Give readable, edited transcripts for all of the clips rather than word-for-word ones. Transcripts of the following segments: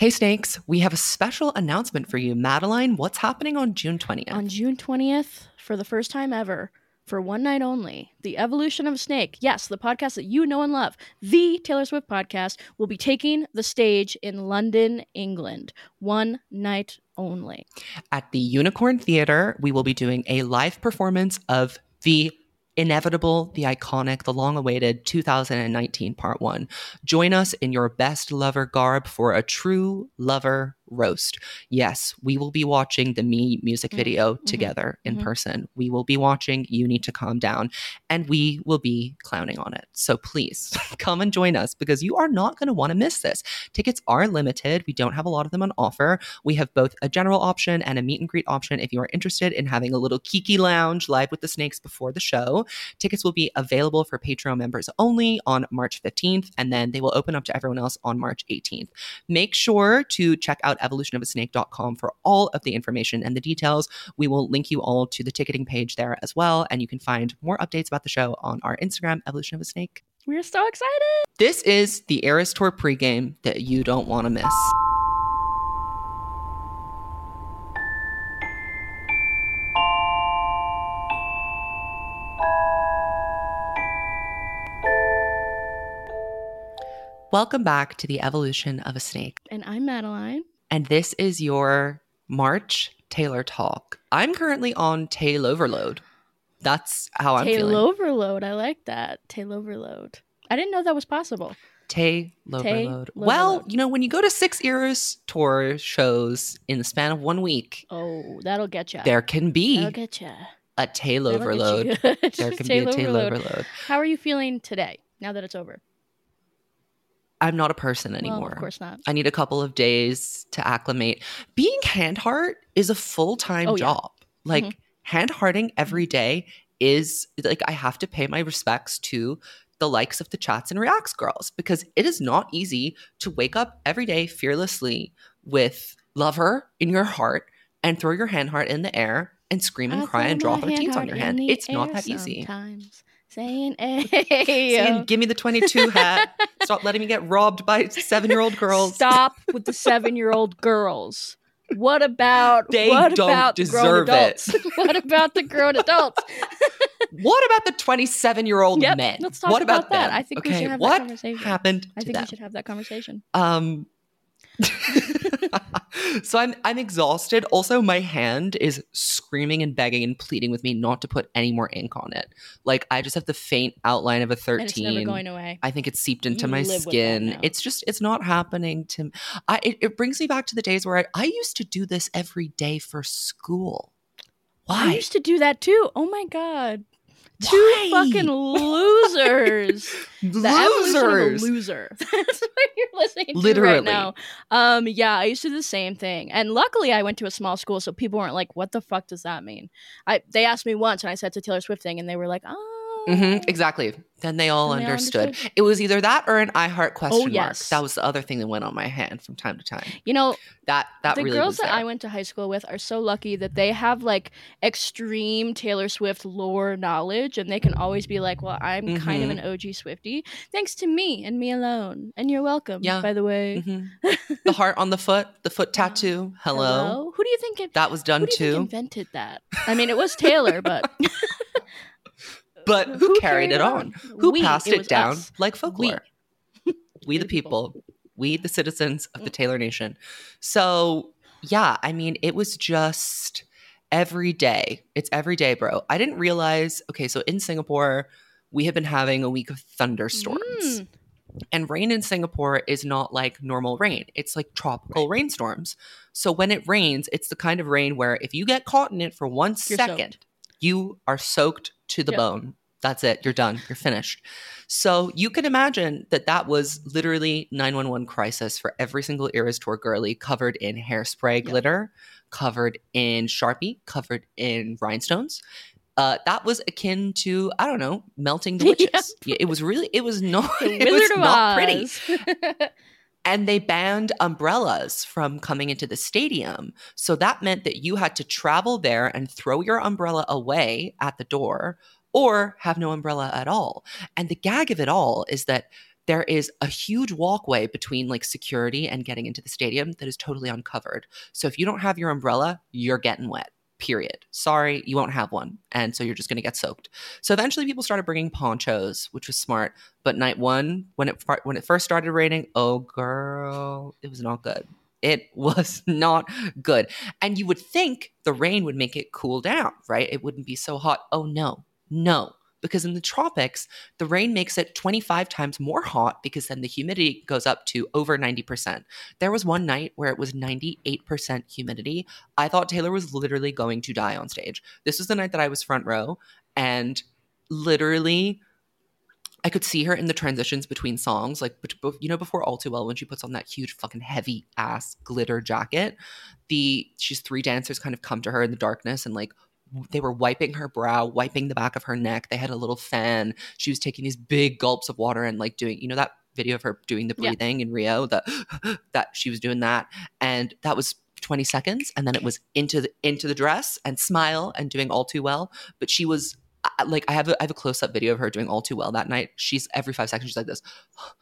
Hey Snakes, we have a special announcement for you. Madeline, what's happening on June 20th? On June 20th, for the first time ever, for one night only, The Evolution of a Snake, yes, the podcast that you know and love, the Taylor Swift podcast, will be taking the stage in London, England. One night only. At the Unicorn Theatre, we will be doing a live performance of the inevitable, the iconic, the long-awaited 2019 Part 1. Join us in your best lover garb for a true lover roast. Yes, we will be watching the Me music video together in person. We will be watching You Need to Calm Down, and we will be clowning on it. So please come and join us because you are not going to want to miss this. Tickets are limited. We don't have a lot of them on offer. We have both a general option and a meet and greet option if you are interested in having a little kiki lounge live with the Snakes before the show. Tickets will be available for Patreon members only on March 15th, and then they will open up to everyone else on March 18th. Make sure to check out evolutionofasnake.com for all of the information and the details. We will link you all to the ticketing page there as well, and you can find more updates about the show on our Instagram, Evolution of a Snake. We're so excited! This is the Eras Tour pregame that you don't want to miss. Welcome back to the Evolution of a Snake. And I'm Madeline. And this is your March Taylor Talk. I'm currently on Tail Overload. That's how I'm feeling. Tail Overload. I like that. Tail Overload. I didn't know that was possible. Tail Overload. Well, you know, when you go to 6 Eras Tour shows in the span of 1 week. Oh, that'll get you. There can be that'll get you. A Tail Overload. There can be a Tail Overload. How are you feeling today, now that it's over? I'm not a person anymore. Well, of course not. I need a couple of days to acclimate. Being hand heart is a full-time job. Like hand hearting every day is like I have to pay my respects to the likes of the Chats and Reacts girls because it is not easy to wake up every day fearlessly with lover in your heart and throw your hand heart in the air and scream and cry and draw 13s on your hand. It's not that easy. Saying, hey. Saying, give me the 22 hat. Stop letting me get robbed by 7-year-old girls. Stop with the 7-year-old girls. What about they what don't about deserve grown adults? it. What about the grown adults? What about the 27-year-old men? Let's talk what about that. them? I think we should have what that conversation. Happened I think them? we should have that conversation. So I'm exhausted. Also, my hand is screaming and begging and pleading with me not to put any more ink on it. Like I just have the faint outline of a 13. And it's never going away. I think it's seeped into my skin. It's not happening to me. It brings me back to the days where I used to do this every day for school. Why? I used to do that too. Oh my God. Two fucking losers. The evolution of a loser. That's what you're listening to right now. Yeah, I used to do the same thing. And luckily I went to a small school, so people weren't like, what the fuck does that mean? They asked me once and I said it's a Taylor Swift thing and they were like, oh. Exactly. Then they all understood. It was either that or an I Heart question mark. Yes. That was the other thing that went on my hand from time to time. You know, that the really girls was that I went to high school with are so lucky that they have like extreme Taylor Swift lore knowledge and they can always be like, well, I'm kind of an OG Swiftie thanks to me and me alone. And you're welcome, by the way. The heart on the foot tattoo. Hello. Who do you think that was done who do you too? think invented that? I mean, it was Taylor, but But who carried it on? Who passed it down us. like folklore? We the people. We the citizens of the Taylor Nation. So, yeah, I mean, it was just every day. It's every day, bro. I didn't realize, okay, so in Singapore, we have been having a week of thunderstorms. And rain in Singapore is not like normal rain. It's like tropical rainstorms. So when it rains, it's the kind of rain where if you get caught in it for 1 second, you are soaked to the bone. That's it. You're done. You're finished. So you can imagine that was literally 911 crisis for every single Eras Tour girly covered in hairspray glitter, covered in Sharpie, covered in rhinestones. That was akin to, I don't know, melting the witches. It was not pretty. And they banned umbrellas from coming into the stadium. So that meant that you had to travel there and throw your umbrella away at the door or have no umbrella at all. And the gag of it all is that there is a huge walkway between like security and getting into the stadium that is totally uncovered. So if you don't have your umbrella, you're getting wet. Period. Sorry, you won't have one. And so you're just going to get soaked. So eventually people started bringing ponchos, which was smart. But night one, when it first started raining, oh girl, it was not good. It was not good. And you would think the rain would make it cool down, right? It wouldn't be so hot. Oh no. Because in the tropics, the rain makes it 25 times more hot because then the humidity goes up to over 90%. There was one night where it was 98% humidity. I thought Taylor was literally going to die on stage. This was the night that I was front row, and literally I could see her in the transitions between songs, like, you know, before All Too Well, when she puts on that huge fucking heavy ass glitter jacket, she's 3 dancers kind of come to her in the darkness and like, they were wiping her brow, wiping the back of her neck. They had a little fan. She was taking these big gulps of water and like doing, you know, that video of her doing the breathing in Rio, that she was doing that. And that was 20 seconds. And then it was into the dress and smile and doing All Too Well. But she was like, I have a close-up video of her doing All Too Well that night. She's every 5 seconds, she's like this.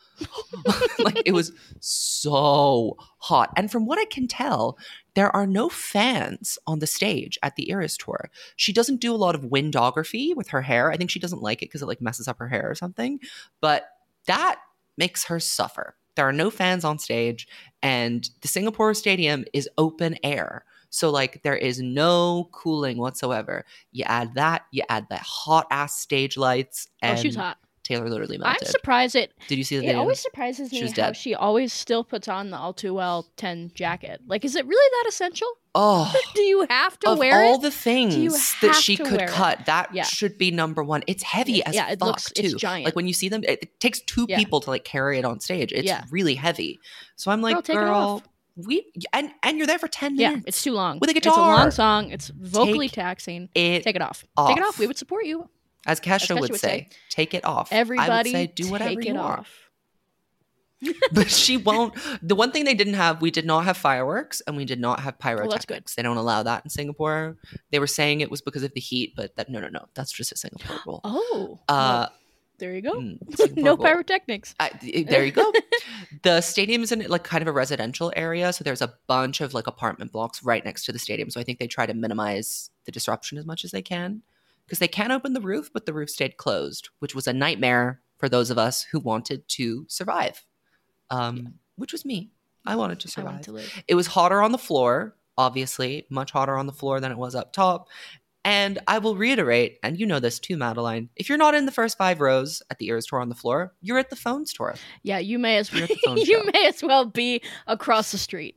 Like, it was so hot. And from what I can tell, there are no fans on the stage at the Eras Tour. She doesn't do a lot of windography with her hair. I think she doesn't like it because it like messes up her hair or something. But that makes her suffer. There are no fans on stage, and the Singapore Stadium is open air. So like there is no cooling whatsoever. You add the hot ass stage lights, and she's hot. Taylor literally melted. I'm surprised Did you see the video? It always surprises me how she always still puts on the All Too Well 10 jacket. Like, is it really that essential? Oh, do you have to wear it? Of all the things that she could cut, that should be number one. It's heavy as fuck too. It's giant. Like when you see them, it takes 2 people to like carry it on stage. It's really heavy. So I'm like, girl, and you're there for 10 minutes. Yeah, it's too long. With a guitar. It's a long song. It's vocally taxing. Take it off. Take it off. We would support you. As Kesha would say, take it off. Everybody, I would say, do whatever you want. Off. But she won't. The one thing they didn't have, we did not have fireworks and we did not have pyrotechnics. That's good. They don't allow that in Singapore. They were saying it was because of the heat, but no. That's just a Singapore rule. Oh. There you go. No rule. Pyrotechnics. There you go. The stadium is in like kind of a residential area, so there's a bunch of like apartment blocks right next to the stadium. So I think they try to minimize the disruption as much as they can. Because they can't open the roof, but the roof stayed closed, which was a nightmare for those of us who wanted to survive, which was me. I wanted to survive. I wanted to live. It was hotter on the floor, obviously, much hotter on the floor than it was up top. And I will reiterate, and you know this too, Madeline, if you're not in the first 5 rows at the Eras Tour on the floor, you're at the Phones Tour. Yeah, you may as well be across the street.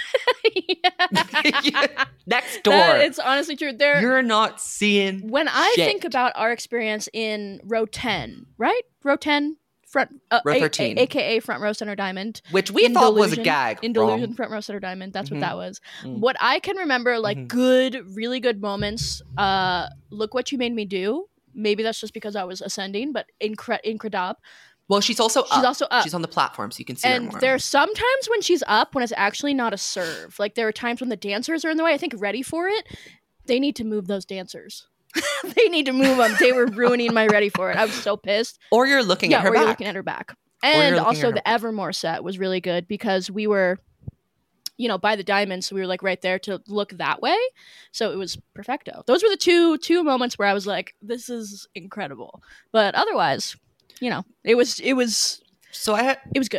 Next door. It's honestly true. You're not seeing when I think about our experience in row 10, right? Row 10, row 13, aka front row center diamond, which we thought was a gag. In Delusion, front row center diamond. That's what that was. What I can remember, like really good moments. Look What You Made Me Do. Maybe that's just because I was ascending, but Incredab. Well, she's also up. She's on the platform, so you can see her more. And there's sometimes when she's up, when it's actually not a serve. Like, there are times when the dancers are in the way. I think Ready For It, they need to move those dancers. They need to move them. They were ruining my Ready For It. I was so pissed. Or you're looking at her back. You're looking at her back. And also the Evermore set was really good because we were, by the diamond, so we were like right there to look that way. So it was perfecto. Those were the two moments where I was like, this is incredible. But otherwise, it was good.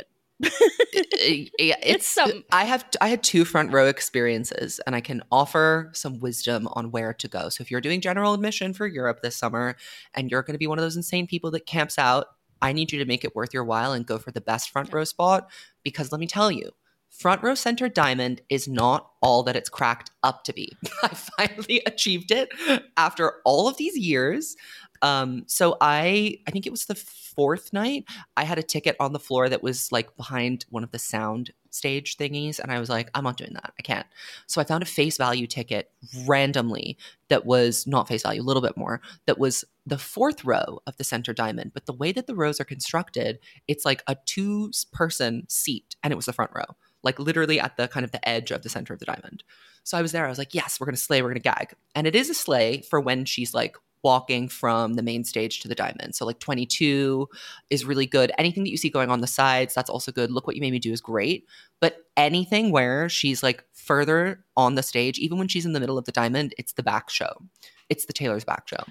It's something. I had 2 front row experiences, and I can offer some wisdom on where to go. So if you're doing general admission for Europe this summer and you're going to be one of those insane people that camps out, I need you to make it worth your while and go for the best front row spot, because let me tell you, front row center diamond is not all that it's cracked up to be. I finally achieved it after all of these years. So I think it was the 4th night, I had a ticket on the floor that was like behind one of the sound stage thingies. And I was like, I'm not doing that. I can't. So I found a face value ticket randomly that was not face value, a little bit more, that was the 4th row of the center diamond. But the way that the rows are constructed, it's like a 2-person seat, and it was the front row, like literally at the kind of the edge of the center of the diamond. So I was there. I was like, yes, we're going to slay. We're going to gag. And it is a slay for when she's like walking from the main stage to the Diamond. So like 22 is really good. Anything that you see going on the sides, that's also good. Look What You Made Me Do is great. But anything where she's like further on the stage, even when she's in the middle of the Diamond, it's the back show. It's the Taylor's back show.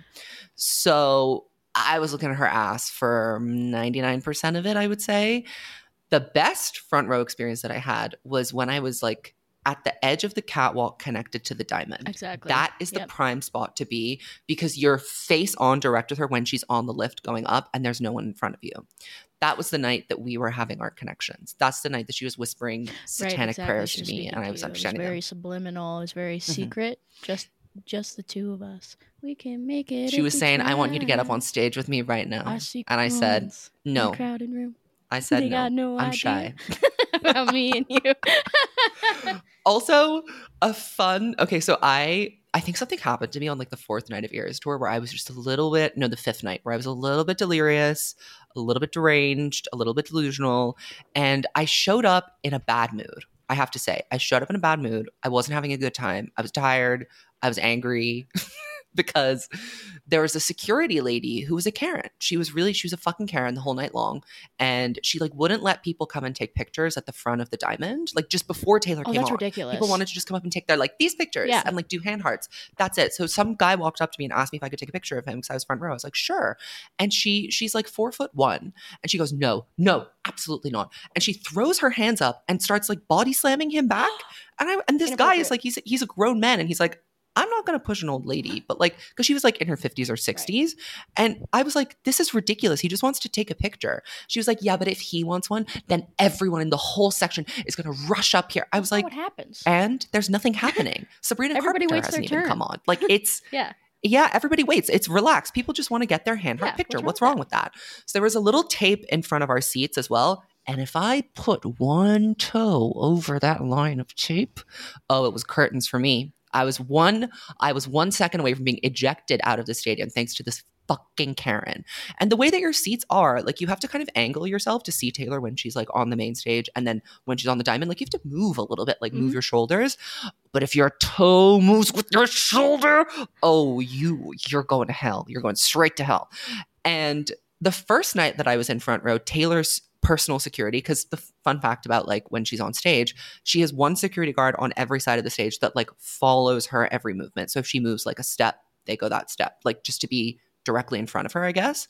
So I was looking at her ass for 99% of it, I would say. The best front row experience that I had was when I was like at the edge of the catwalk connected to the Diamond. Exactly. That is the prime spot to be because you're face on direct with her when she's on the lift going up and there's no one in front of you. That was the night that we were having our connections. That's the night that she was whispering satanic prayers to me and I was understanding them. It was very subliminal. It was very secret. Just the two of us. We can make it. She was saying, I want you to get up on stage with me right now. And I said, no. Crowded room. I said, no, I'm shy. About me and you. Also, so I think something happened to me on like the 4th night of Eras Tour where I was just the 5th night where I was a little bit delirious, a little bit deranged, a little bit delusional, and I showed up in a bad mood. I have to say, I showed up in a bad mood. I wasn't having a good time. I was tired. I was angry because there was a security lady who was a Karen. She was a fucking Karen the whole night long. And she like wouldn't let people come and take pictures at the front of the Diamond. Like just before Taylor came on. That's ridiculous. People wanted to just come up and take their like these pictures and like do hand hearts. That's it. So some guy walked up to me and asked me if I could take a picture of him because I was front row. I was like, sure. And she's like 4'1" and she goes, no, absolutely not. And she throws her hands up and starts like body slamming him back. And this guy is like, he's a grown man and he's like, I'm not going to push an old lady, but like, because she was like in her 50s or 60s. Right. And I was like, this is ridiculous. He just wants to take a picture. She was like, yeah, but if he wants one, then everyone in the whole section is going to rush up here. I was like, what happens? And there's nothing happening. Sabrina Carpenter hasn't even come on. Like it's, yeah, everybody waits. It's relaxed. People just want to get their hand heart picture. What's wrong with that? So there was a little tape in front of our seats as well. And if I put one toe over that line of tape, it was curtains for me. I was 1 second away from being ejected out of the stadium thanks to this fucking Karen. And the way that your seats are, like you have to kind of angle yourself to see Taylor when she's like on the main stage. And then when she's on the Diamond, like you have to move a little bit, like move your shoulders. But if your toe moves with your shoulder, you're going to hell. You're going straight to hell. And the first night that I was in front row, Taylor's personal security, because the fun fact about like when she's on stage, she has one security guard on every side of the stage that like follows her every movement. So if she moves like a step, they go that step, like just to be directly in front of her, I guess.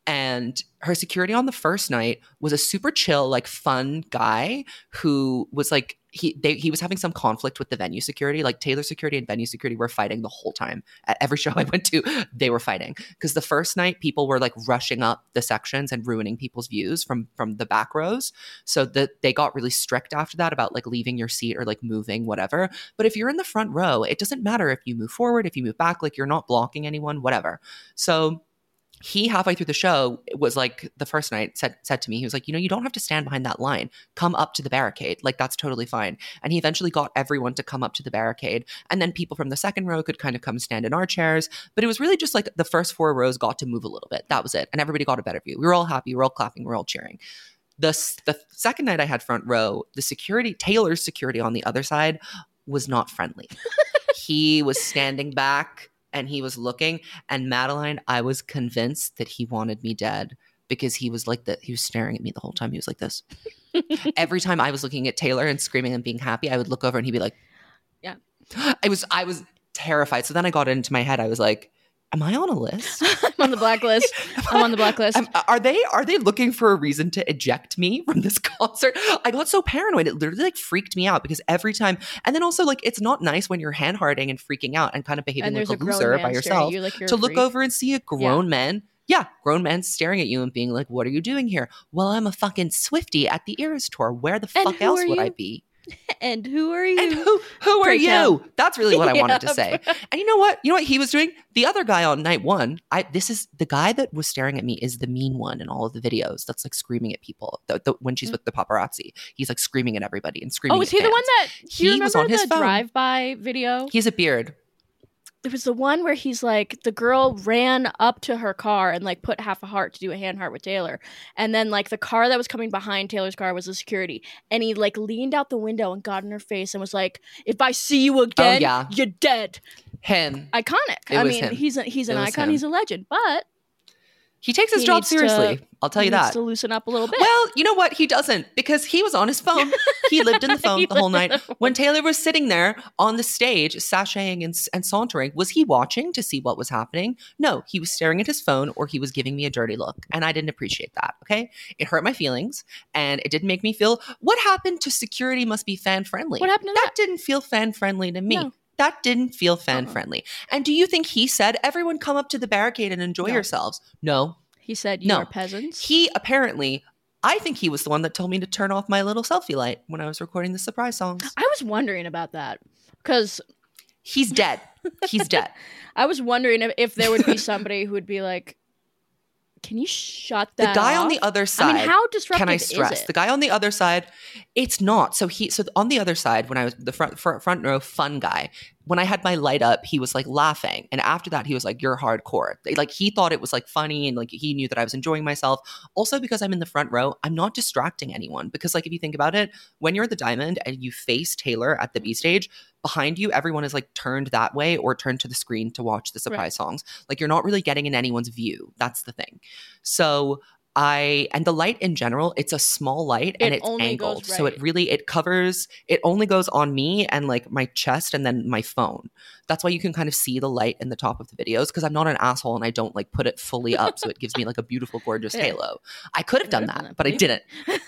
And her security on the first night was a super chill, like fun guy who was like, he was having some conflict with the venue security. Like Taylor security and venue security were fighting the whole time. At every show I went to, they were fighting. Because the first night, people were like rushing up the sections and ruining people's views from the back rows. So that they got really strict after that about like leaving your seat or like moving, whatever. But if you're in the front row, it doesn't matter if you move forward, if you move back, like you're not blocking anyone, whatever. So he halfway through the show was like the first night said to me, he was like, you don't have to stand behind that line. Come up to the barricade. Like that's totally fine. And he eventually got everyone to come up to the barricade. And then people from the second row could kind of come stand in our chairs. But it was really just like the first 4 rows got to move a little bit. That was it. And everybody got a better view. We were all happy. We were all clapping. We were all cheering. The second night I had front row, Taylor's security on the other side was not friendly. He was standing back. And he was looking, and Madeline, I was convinced that he wanted me dead because he was like that. He was staring at me the whole time. He was like this. Every time I was looking at Taylor and screaming and being happy, I would look over and he'd be like, yeah. I was terrified. So then I got into my head. I was like, am I on a list? I'm on the blacklist. I'm on the blacklist. Are they looking for a reason to eject me from this concert? I got so paranoid. It literally like freaked me out because every time, and then also like it's not nice when you're hand hearting and freaking out and kind of behaving like a loser by yourself to look over and see a grown man. Yeah, grown men staring at you and being like, what are you doing here? Well, I'm a fucking Swiftie at the Eras Tour. Where the fuck else would I be? And who are you? And who are you? That's really what I wanted to say. And you know what? You know what he was doing? The other guy on night one, this is the guy that was staring at me is the mean one in all of the videos that's like screaming at people when she's with the paparazzi. He's like screaming at everybody and screaming at is he fans. The one that he was on his phone. Drive-by video? He has a beard. It was the one where he's like, the girl ran up to her car and like put half a heart to do a hand heart with Taylor. And then like the car that was coming behind Taylor's car was the security. And he like leaned out the window and got in her face and was like, if I see you again, you're dead. Him. Iconic. It I was mean, him. he's an icon. him. He's a legend. But he takes his job seriously. I'll tell you that. He needs to loosen up a little bit. Well, you know what? He doesn't, because he was on his phone. He lived in the phone the whole night. When Taylor was sitting there on the stage, sashaying and sauntering, was he watching to see what was happening? No, he was staring at his phone, or he was giving me a dirty look. And I didn't appreciate that, okay? It hurt my feelings, and it didn't make me feel, what happened to security must be fan-friendly? What happened to that? That didn't feel fan-friendly to me. No. That didn't feel fan-friendly. And do you think he said, everyone come up to the barricade and enjoy yourselves? No. He said, you are peasants? He apparently, I think he was the one that told me to turn off my little selfie light when I was recording the surprise songs. I was wondering about that because he's dead. He's dead. I was wondering if there would be somebody who would be like, can you shut that off? The guy on the other side. I mean, how disruptive can I stress? is it? The guy on the other side, it's not. So on the other side, when I was the front row fun guy, when I had my light up, he was like laughing. And after that, he was like, you're hardcore. Like he thought it was like funny, and like he knew that I was enjoying myself. Also, because I'm in the front row, I'm not distracting anyone. Because like if you think about it, when you're at the Diamond and you face Taylor at the B stage, behind you, everyone is like turned that way or turned to the screen to watch the surprise songs. Like you're not really getting in anyone's view. That's the thing. So and the light in general, it's a small light and it's angled. So it only goes on me and like my chest and then my phone. That's why you can kind of see the light in the top of the videos, because I'm not an asshole and I don't like put it fully up so it gives me like a beautiful, gorgeous halo. I could have done that, but I didn't.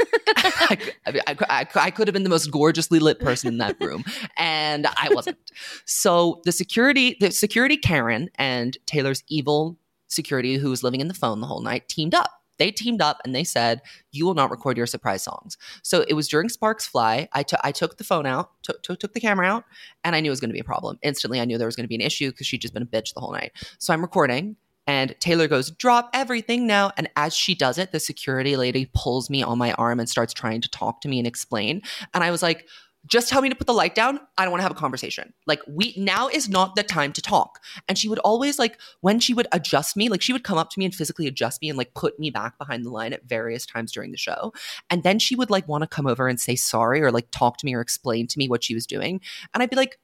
I could have been the most gorgeously lit person in that room, and I wasn't. So the security Karen and Taylor's evil security, who was living in the phone the whole night, teamed up. They teamed up and they said, you will not record your surprise songs. So it was during Sparks Fly. I took the phone out, took the camera out, and I knew it was going to be a problem. Instantly, I knew there was going to be an issue because she'd just been a bitch the whole night. So I'm recording, and Taylor goes, drop everything now. And as she does it, the security lady pulls me on my arm and starts trying to talk to me and explain. And I was like, just tell me to put the light down. I don't want to have a conversation. Like now is not the time to talk. And she would always like, when she would adjust me, like she would come up to me and physically adjust me and like put me back behind the line at various times during the show. And then she would like want to come over and say sorry or like talk to me or explain to me what she was doing. And I'd be like,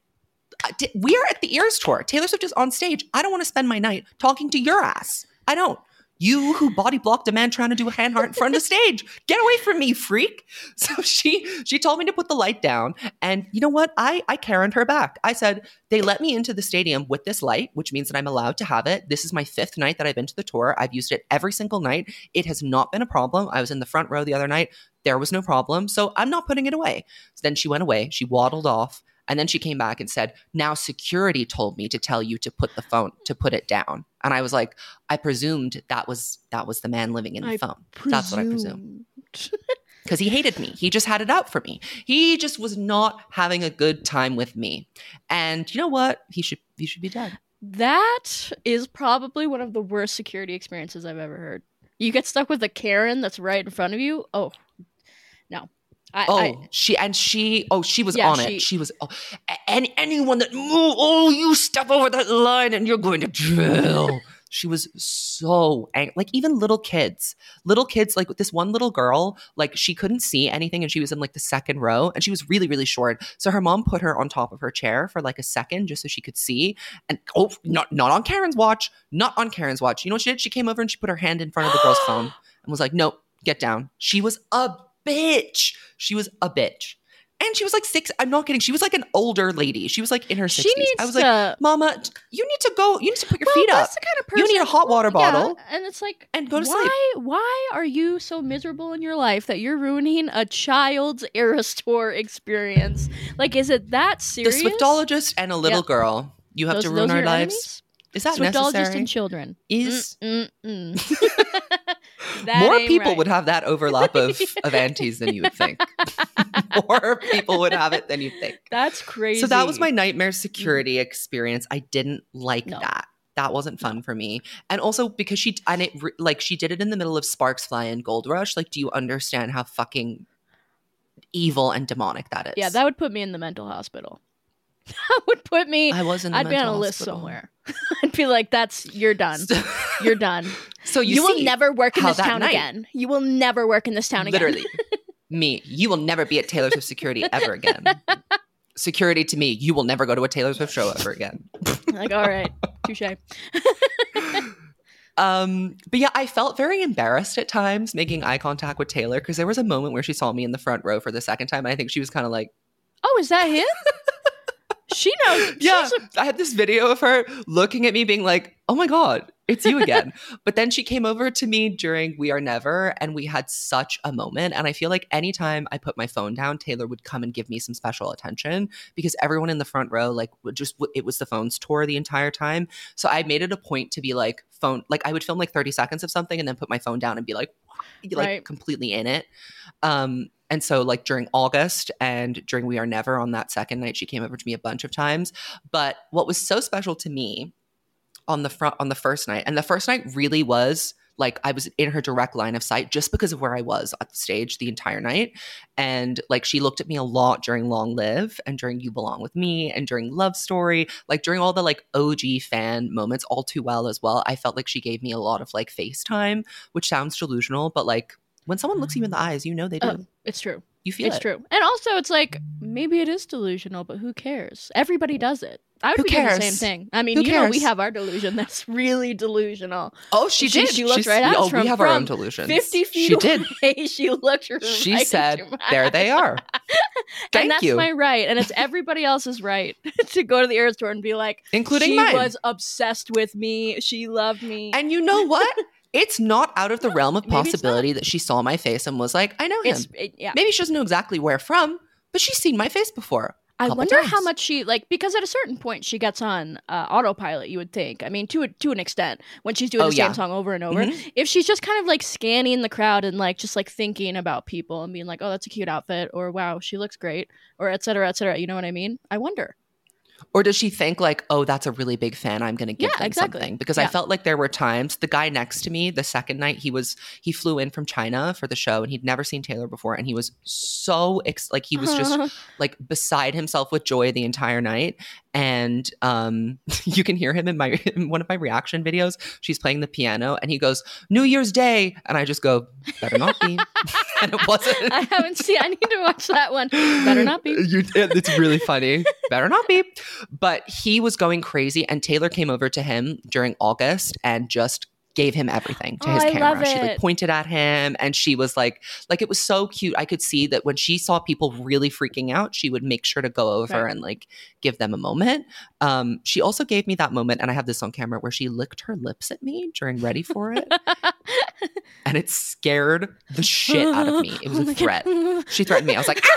we are at the Eras tour. Taylor Swift is on stage. I don't want to spend my night talking to your ass. I don't. You who body blocked a man trying to do a hand heart in front of the stage. Get away from me, freak. So she told me to put the light down. And you know what? I Karen'd her back. I said, they let me into the stadium with this light, which means that I'm allowed to have it. This is my 5th night that I've been to the tour. I've used it every single night. It has not been a problem. I was in the front row the other night. There was no problem. So I'm not putting it away. So then she went away. She waddled off. And then she came back and said, now security told me to tell you to put it down. And I was like, I presumed that was the man living in the phone. That's what I presumed. Because he hated me. He just had it out for me. He just was not having a good time with me. And you know what? He should be dead. That is probably one of the worst security experiences I've ever heard. You get stuck with a Karen that's right in front of you. Oh, no. She was on it. She was, anyone that move, you step over that line and you're going to jail. She was so angry. Like even little kids, like this one little girl, like she couldn't see anything and she was in like the second row and she was really, really short. So her mom put her on top of her chair for like a second just so she could see. And not on Karen's watch, not on Karen's watch. You know what she did? She came over and she put her hand in front of the girl's phone and was like, nope, get down. She was a bitch. She was a bitch. And she was like 6. I'm not kidding. She was like an older lady. She was like in her 60s. I was like, Mama, you need to go. You need to put your feet up. The kind of person, you need a hot water bottle. Yeah, and it's like, and go to sleep. Why are you so miserable in your life that you're ruining a child's Eras Tour experience? Like, is it that serious? The Swiftologist and a little girl. You have to ruin our lives. Enemies? Is that Swiftologist necessary? and children. More people would have that overlap of aunties than you would think. More people would have it than you think. That's crazy. So that was my nightmare security experience. I didn't like that. That wasn't fun for me. And also because she did it in the middle of Sparks Fly and Gold Rush. Like, do you understand how fucking evil and demonic that is? Yeah, that would put me in the mental hospital. That would put me. I'd be on a list somewhere. I'd be like, you're done. You're done. So you will never work in this town again. You will never work in this town again. Literally. Me. You will never be at Taylor Swift security ever again. security to me, you will never go to a Taylor Swift show ever again. Like, all right, touche. But yeah, I felt very embarrassed at times making eye contact with Taylor because there was a moment where she saw me in the front row for the second time. And I think she was kind of like, oh, is that him? She knows. Yeah, I had this video of her looking at me being like, oh my God, it's you again. But then she came over to me during We Are Never and we had such a moment. And I feel like anytime I put my phone down, Taylor would come and give me some special attention because everyone in the front row, like it was the phones tour the entire time. So I made it a point to be like I would film like 30 seconds of something and then put my phone down and be like completely in it. And so like during August and during We Are Never on that second night, she came over to me a bunch of times. But what was so special to me on the first night, and the first night really was like I was in her direct line of sight just because of where I was at the stage the entire night. And like she looked at me a lot during Long Live and during You Belong With Me and during Love Story, like during all the like OG fan moments All Too Well as well. I felt like she gave me a lot of like FaceTime, which sounds delusional, but like when someone looks you in the eyes, you know they do. It's true. You feel it's true. And also it's like maybe it is delusional, but who cares? Everybody does it. I would be doing the same thing. I mean, know, we have our delusion that's really delusional. Oh, she did. She looked right at us we have our own delusions. 50 feet away. She looked right. She said, there they are. And that's my right. And it's everybody else's right to go to the Eras Tour and be like, including mine. She was obsessed with me. She loved me. And you know what? It's not out of the realm of possibility that she saw my face and was like, I know him. Maybe she doesn't know exactly where from, but she's seen my face before. I wonder how much she, like, because at a certain point she gets on autopilot, you would think. I mean, to an extent, when she's doing the same song over and over. Mm-hmm. If she's just kind of like scanning the crowd and like just like thinking about people and being like, oh, that's a cute outfit, or wow, she looks great, or et cetera, you know what I mean? I wonder. Or does she think like, oh, that's a really big fan, I'm going to give them something? Because I felt like there were times, the guy next to me, the second night, he flew in from China for the show and he'd never seen Taylor before. And he was so, he was just like beside himself with joy the entire night. And you can hear him in one of my reaction videos. She's playing the piano and he goes, New Year's Day. And I just go, better not be. And it wasn't. I haven't seen, I need to watch that one. Better not be. It's really funny. Better not be. But he was going crazy and Taylor came over to him during August and just gave him everything to his camera. She like pointed at him and she was like it was so cute. I could see that when she saw people really freaking out, she would make sure to go over and like give them a moment. She also gave me that moment, and I have this on camera, where she licked her lips at me during Ready For It. And it scared the shit out of me. It was a threat. She threatened me. I was like,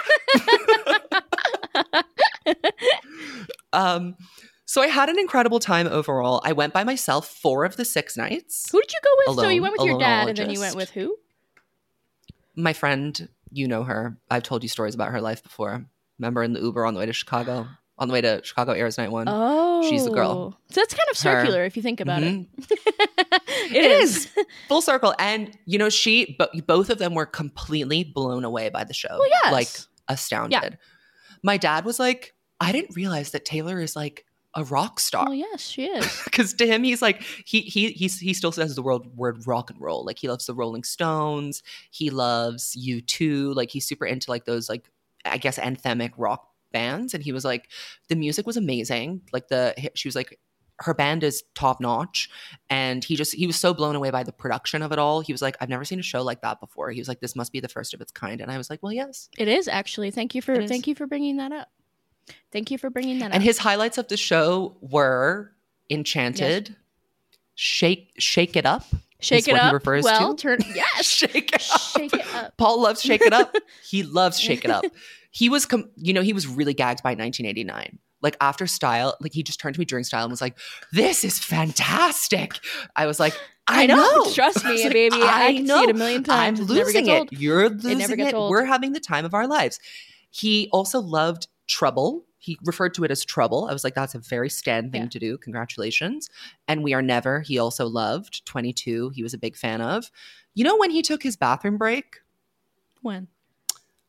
ah! So I had an incredible time overall. I went by myself 4 of the 6 nights. Who did you go with? So you went with your dad, and then you went with who? My friend, you know her. I've told you stories about her life before. Remember in the Uber on the way to Chicago? On the way to Chicago Eras Night 1. Oh. She's the girl. So that's kind of circular if you think about it. It is. Full circle. And, you know, both of them were completely blown away by the show. Well, yes. Like, astounded. Yeah. My dad was like, I didn't realize that Taylor is like a rock star. Well, yes, she is. Because to him, he's like he still says the word rock and roll. Like he loves the Rolling Stones. He loves U2. Like he's super into like those like I guess anthemic rock bands. And he was like, the music was amazing. Like she was like, her band is top notch. And he was so blown away by the production of it all. He was like, I've never seen a show like that before. He was like, this must be the first of its kind. And I was like, well, yes, it is actually. Thank you for bringing that up. Thank you for bringing that up. And his highlights of the show were Enchanted, yes. Shake It Up. Shake It Up. He refers to. Yes. Shake It Up. Shake It Up. Paul loves Shake It Up. He loves Shake It Up. He was, he was really gagged by 1989. Like after Style, like he just turned to me during Style and was like, this is fantastic. I was like, I know. Trust me, baby. I can see it a million times. I'm losing it. You're losing it. We're having the time of our lives. He also loved Trouble. He referred to it as Trouble. I was like, that's a very Stan thing to do. Congratulations. And We Are Never, he also loved. 22, he was a big fan of. You know when he took his bathroom break? When?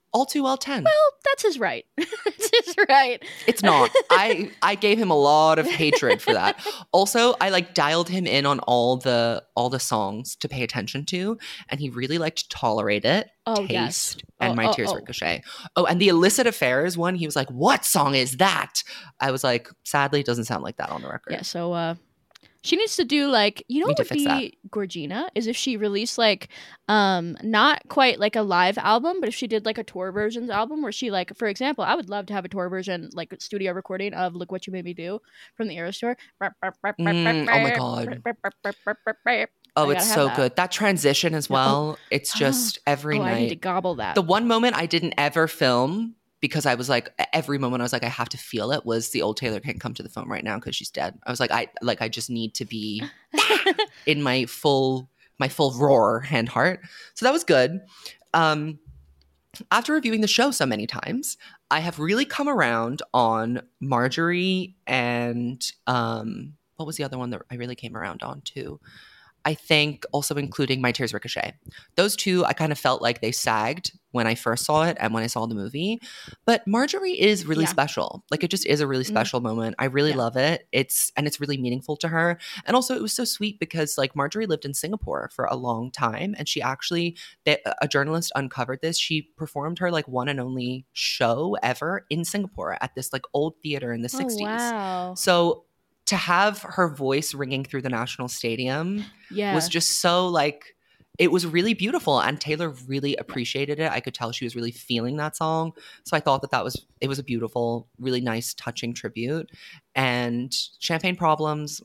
all too well 10. Well, that's his right. That's his right. It's not. I gave him a lot of hatred for that. Also, I like dialed him in on all the songs to pay attention to, and he really liked Tolerate It, Taste, and My Tears Ricochet. Oh, and the Illicit Affairs one, he was like, what song is that? I was like, sadly, it doesn't sound like that on the record. Yeah, so she needs to do like, you know what would be Gorgina is if she released like not quite like a live album, but if she did like a tour versions album where she like, for example, I would love to have a tour version like studio recording of Look What You Made Me Do from the Eras Tour. Oh my God. Oh, it's so good. That transition as well. It's just every night. I need to gobble that. The one moment I didn't ever film because I was like, every moment I was like, I have to feel it, was the old Taylor can't come to the phone right now because she's dead. I was like, I just need to be in my full roar hand heart. So that was good. After reviewing the show so many times, I have really come around on Marjorie and what was the other one that I really came around on too? I think also including My Tears Ricochet. Those two, I kind of felt like they sagged when I first saw it and when I saw the movie. But Marjorie is really special. Like, it just is a really special moment. I really love it. It's really meaningful to her. And also, it was so sweet because like Marjorie lived in Singapore for a long time, and she actually, a journalist uncovered this. She performed her like one and only show ever in Singapore at this like old theater in the 60s. Wow. So to have her voice ringing through the National Stadium was just so like, it was really beautiful, and Taylor really appreciated it. I could tell she was really feeling that song. So I thought it was a beautiful, really nice, touching tribute. And Champagne Problems,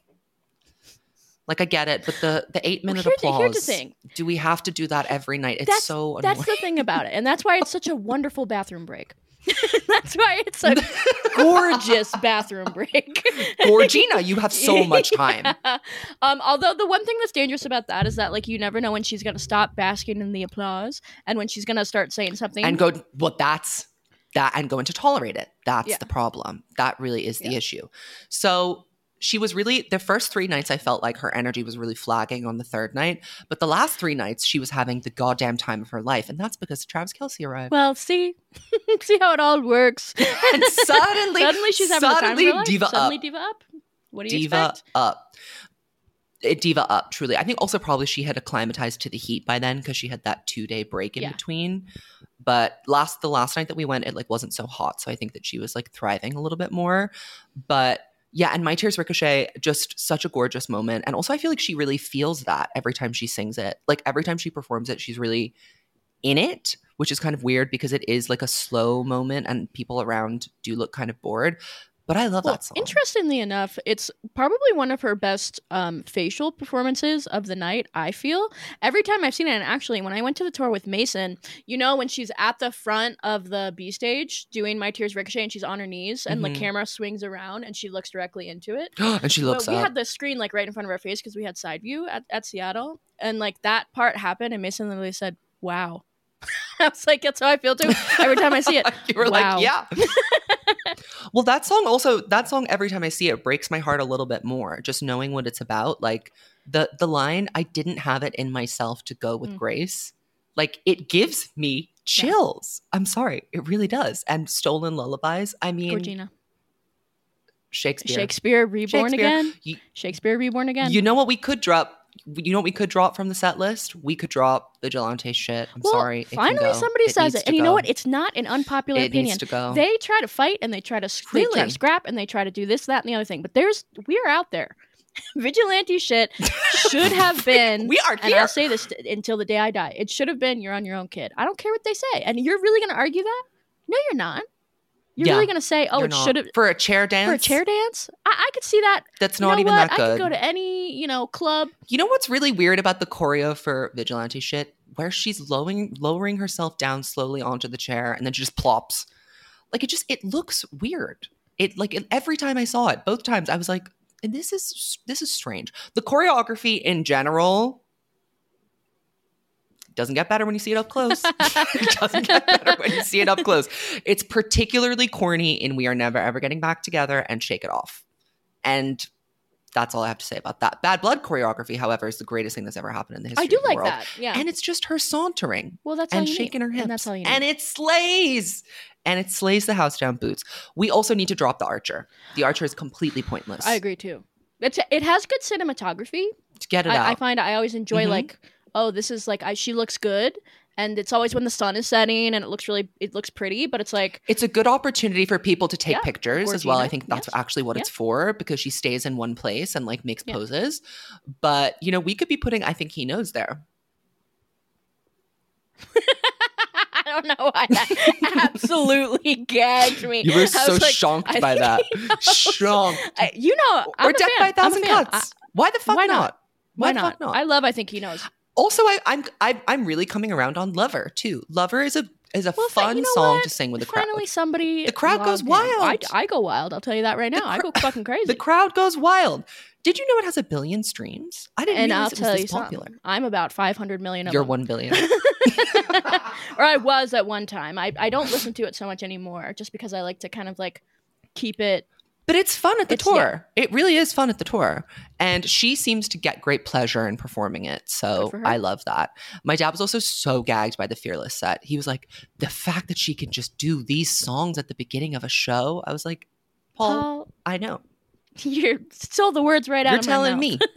like I get it, but the 8-minute applause, here's the thing. Do we have to do that every night? It's so annoying. That's the thing about it, and that's why it's such a wonderful bathroom break. That's why it's a gorgeous bathroom break. Gorgina, you have so much time. Although the one thing that's dangerous about that is that like you never know when she's gonna stop basking in the applause and when she's gonna start saying something and go, well, that's that, and going to Tolerate It. That's the problem. That really is the issue. So she was really, the first 3 nights I felt like her energy was really flagging on the third night. But the last 3 nights she was having the goddamn time of her life. And that's because Travis Kelce arrived. Well, see how it all works. And suddenly she's having the time of her life. Diva Suddenly up. diva up. What do you Diva expect? up. Diva up, truly. I think also probably she had acclimatized to the heat by then because she had that 2-day break in between. But the last night that we went, it like wasn't so hot. So I think that she was like thriving a little bit more. But yeah, and My Tears Ricochet, just such a gorgeous moment. And also I feel like she really feels that every time she sings it. Like every time she performs it, she's really in it, which is kind of weird because it is like a slow moment and people around do look kind of bored. But I love that song. Interestingly enough, it's probably one of her best facial performances of the night, I feel. Every time I've seen it, and actually when I went to the tour with Mason, you know, when she's at the front of the B stage doing My Tears Ricochet and she's on her knees and the camera swings around and she looks directly into it. And she looks up. We had the screen like right in front of our face because we had side view at Seattle. And like that part happened and Mason literally said, wow. I was like, that's how I feel too every time I see it. You were like, yeah. Well, that song, every time I see it, breaks my heart a little bit more. Just knowing what it's about. Like the line, I didn't have it in myself to go with Grace. Like it gives me chills. I'm sorry. It really does. And Stolen Lullabies, I mean. Gorgina. Shakespeare Reborn Again. Shakespeare Reborn Again. You know what we could drop? You know what we could drop from the set list? We could drop the Vigilante shit. I'm sorry. Finally somebody says it. And you know what? It's not an unpopular opinion. Needs to go. They try to fight and they try to scrap and they try to do this, that, and the other thing. But we are out there. Vigilante shit should have been. We are here. And I'll say this until the day I die. It should have been You're on Your Own, Kid. I don't care what they say. And you're really going to argue that? No, you're not. You're really going to say, oh, it should have. For a chair dance? For a chair dance? I could see that. That's not even that good. I could go to any, club. You know what's really weird about the choreo for Vigilante shit? Where she's lowering herself down slowly onto the chair and then she just plops. Like it looks weird. Every time I saw it, both times, I was like, this is strange. The choreography in general doesn't get better when you see it up close. It doesn't get better when you see it up close. It's particularly corny in We Are Never Ever Getting Back Together and Shake It Off. And That's all I have to say about that. Bad Blood choreography, however, is the greatest thing that's ever happened in the history I do of the like world. that. Yeah. And it's just her sauntering. Well, that's all and you shaking need. her hips. And that's all you need. And it slays. And it slays the house down boots. We also need to drop the Archer. The Archer is completely pointless. I agree too. It has good cinematography. To get it out. I find I always enjoy like, oh, this is like she looks good. And it's always when the sun is setting and it looks pretty, but it's like it's a good opportunity for people to take pictures as well. I think that's actually what it's for, because she stays in one place and like makes poses. But you know, we could be putting I Think He Knows there. I don't know why that absolutely gagged me. You were so shocked by that. Shocked. I'm or Death by a Thousand Cuts. Why the fuck not? Why not? I love I Think He Knows. Also, I'm really coming around on Lover too. Lover is a fun song to sing with the crowd. Finally, somebody the crowd goes wild. I go wild. I'll tell you that right now. I go fucking crazy. The crowd goes wild. Did you know it has 1 billion streams? I didn't realize it was this popular. I'm about 500 million of You're them. 1 billion. Or I was at one time. I don't listen to it so much anymore, just because I like to kind of like keep it. But it's fun at the tour. Yeah. It really is fun at the tour. And she seems to get great pleasure in performing it. So I love that. My dad was also so gagged by the Fearless set. He was like, the fact that she can just do these songs at the beginning of a show. I was like, Paul, I know. You're stole the words right out of my mouth.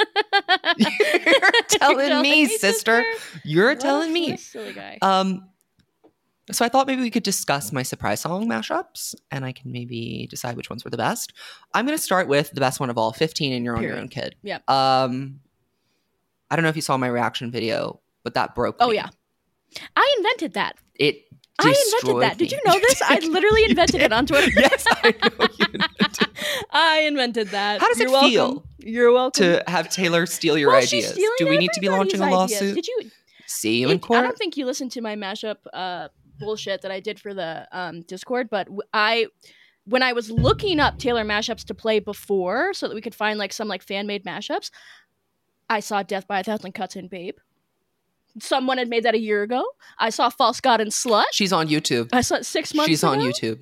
You're telling me, sister. You're telling me. Silly guy. So I thought maybe we could discuss my surprise song mashups, and I can maybe decide which ones were the best. I'm going to start with the best one of all, 15 and You're on Your Own Kid. Yeah. I don't know if you saw my reaction video, but that broke me. Oh, yeah. I invented that. I invented that. Did you know this? I literally invented it on Twitter. Yes, I know you invented it. I invented that. How does it feel? You're welcome. To have Taylor steal your ideas. Do we need to be launching a lawsuit? Did you see you in court? I don't think you listened to my mashup bullshit that I did for the Discord, but when I was looking up Taylor mashups to play before, so that we could find like some like fan made mashups, I saw Death by a Thousand Cuts and Babe. Someone had made that a year ago. I saw False God and Slut. She's on YouTube. I saw it 6 months ago. She's on YouTube.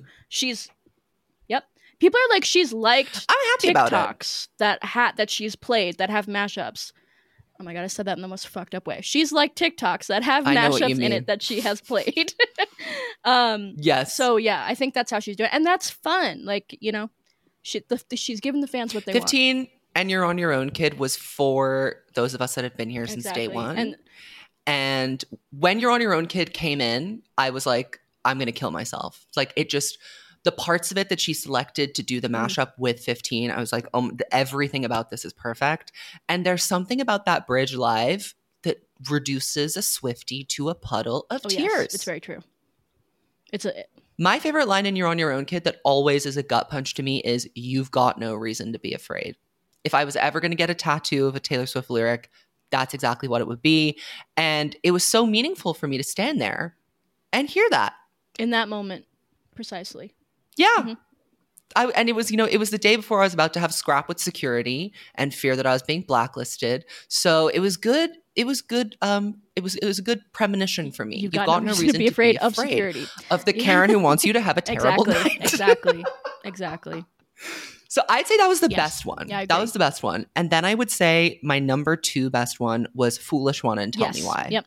Yep. People are like, she's liked I'm happy about TikToks that she's played that have mashups. Oh my God, I said that in the most fucked up way. She's like TikToks that have mashups in it that she has played. Yes. So yeah, I think that's how she's doing it. And that's fun. Like, you know, she's giving the fans what they 15 want. and You're on Your Own Kid was for those of us that have been here since day one. And when You're on Your Own Kid came in, I was like, I'm going to kill myself. Like it just, the parts of it that she selected to do the mashup with 15, I was like, oh, everything about this is perfect. And there's something about that bridge live that reduces a Swiftie to a puddle of tears. Yes, it's very true. My favorite line in You're on Your Own Kid that always is a gut punch to me is, you've got no reason to be afraid. If I was ever going to get a tattoo of a Taylor Swift lyric, that's exactly what it would be. And it was so meaningful for me to stand there and hear that. In that moment, precisely. Yeah. Mm-hmm. And it was, it was the day before I was about to have scrap with security and fear that I was being blacklisted. So it was good. It was good. It was a good premonition for me. You've got no reason to be afraid of security. Of the Karen who wants you to have a terrible night. Exactly. So I'd say that was the best one. Yeah, that was the best one. And then I would say my number 2 best one was Foolish One and Tell Me Why. Yep.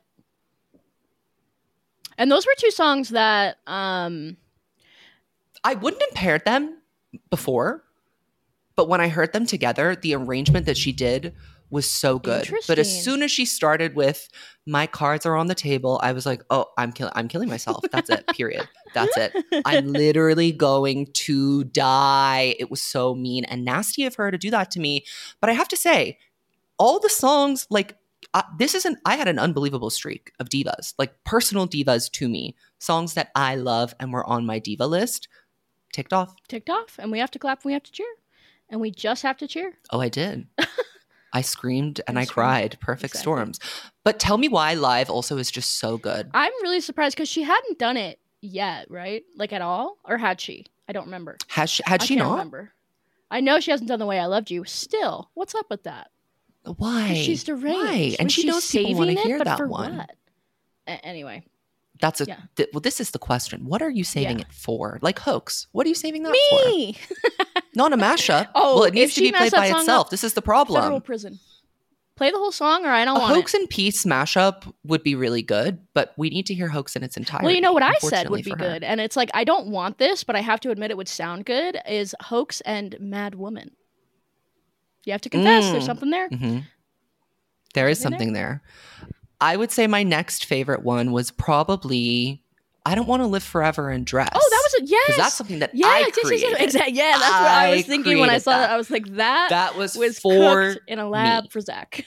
And those were 2 songs that I wouldn't have paired them before, but when I heard them together, the arrangement that she did was so good. But as soon as she started with My Cards Are on the Table, I was like, oh, I'm killing myself. That's it. Period. That's it. I'm literally going to die. It was so mean and nasty of her to do that to me. But I have to say, all the songs, like, I had an unbelievable streak of divas, like personal divas to me, songs that I love and were on my diva list. Ticked off. And we have to clap and we have to cheer. And we just have to cheer. Oh, I did. I screamed and I cried. Perfect storms. But Tell Me Why live also is just so good. I'm really surprised because she hadn't done it yet, right? Like at all? Or had she? I don't remember. Had she not? I remember. I know she hasn't done The Way I Loved You. Still, what's up with that? Why? She's deranged. Why? And she knows people want to hear that one. What? Anyway. That's well, this is the question. What are you saving it for? Like Hoax. What are you saving that for? Me! Not a mashup. Oh, well, it needs to be played by itself. This is the problem. Federal prison. Play the whole song, or I don't a want it. Hoax and Peace mashup would be really good, but we need to hear Hoax in its entirety. Well, you know what I said would be good, and it's like I don't want this, but I have to admit it would sound good. Is Hoax and Mad Woman? You have to confess, there's something there. Mm-hmm. There is something there. I would say my next favorite one was probably I Don't Want to Live Forever in Dress. Oh, that was yes. Because that's something that I created. Exactly. Yeah, that's what I was thinking when I saw that. I was like, that was for cooked in a lab for Zach.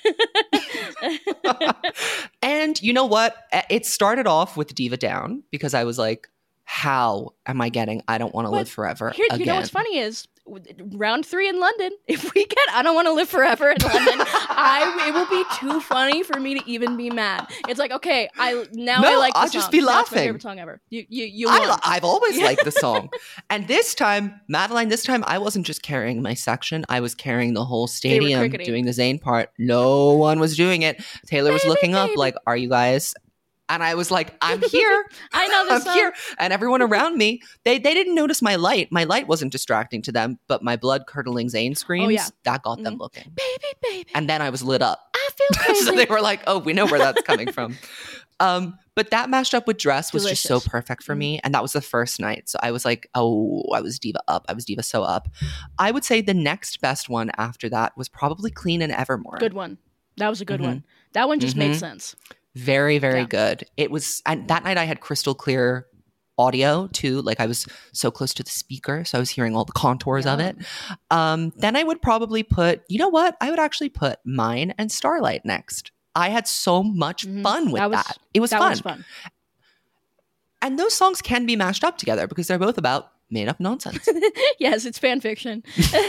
And you know what? It started off with Diva Down because I was like, how am I getting I Don't Want to Live Forever again? You know what's funny is round 3 in London, if we get I Don't Want to Live Forever in London, it will be too funny for me to even be mad. It's like, okay, I like I'll the just song. be laughing. That's my favorite song ever. You won. I've always liked the song. And this time, Madeline, I wasn't just carrying my section. I was carrying the whole stadium doing the Zayn part. No one was doing it. Taylor was looking up like, are you guys... And I was like, I'm here. I know this song. I'm here. And everyone around me, they didn't notice my light. My light wasn't distracting to them, but my blood-curdling Zayn screams, that got them looking. Baby. And then I was lit up. I feel crazy. So they were like, oh, we know where that's coming from. But that mashed up with Dress was just so perfect for me. And that was the first night. So I was like, oh, I was diva up. I was diva so up. I would say the next best one after that was probably Clean and Evermore. Good one. That was a good one. That one just makes sense. Very, very good. It was, and that night I had crystal clear audio too. Like I was so close to the speaker, so I was hearing all the contours of it. Then I would probably put, you know what? I would actually put Mine and Starlight next. I had so much fun with that. It was fun. And those songs can be mashed up together because they're both about made up nonsense. Yes, it's fan fiction.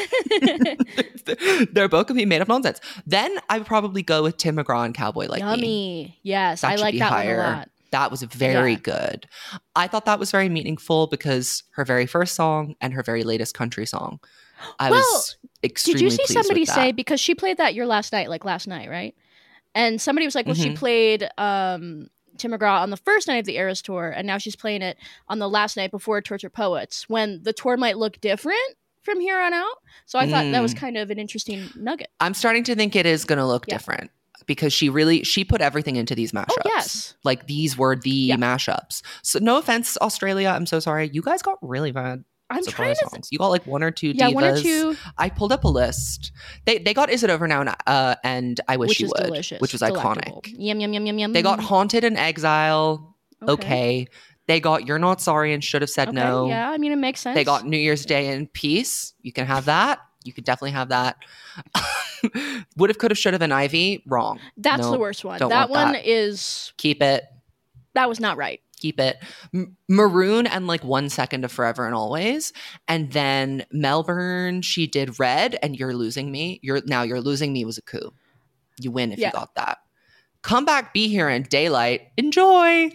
They're both going to be made up nonsense. Then I would probably go with Tim McGraw and Cowboy Like Me. Yummy. Yes, I like that one a lot. That was very good. I thought that was very meaningful because her very first song and her very latest country song. I was extremely pleased with that. Did you see somebody say, because she played that last night, right? And somebody was like, well, she played Tim McGraw on the first night of the Eras Tour, and now she's playing it on the last night before Tortured Poets, when the tour might look different from here on out. So I thought that was kind of an interesting nugget. I'm starting to think it is going to look different because she put everything into these mashups. Oh, yes. Like these were the mashups. So no offense, Australia. I'm so sorry. You guys got really bad surprise songs. You got like one or two divas. One or two. I pulled up a list. They got Is It Over Now and I Wish You Would, delicious. Which was iconic. Yum, yum, yum, yum, yum. They got Haunted and Exile. Okay. They got You're Not Sorry and Should Have Said No. Yeah, I mean, it makes sense. They got New Year's Day in Peace. You can have that. You could definitely have that. Would Have, Could Have, Should Have, and Ivy. Wrong. That's the worst one. That one is... Keep it. That was not right. Keep it. Maroon and like 1 Second of Forever and Always. And then Melbourne, she did Red and You're Losing Me. You're Losing Me was a coup. You win if you got that. Come Back, Be Here, and Daylight. Enjoy.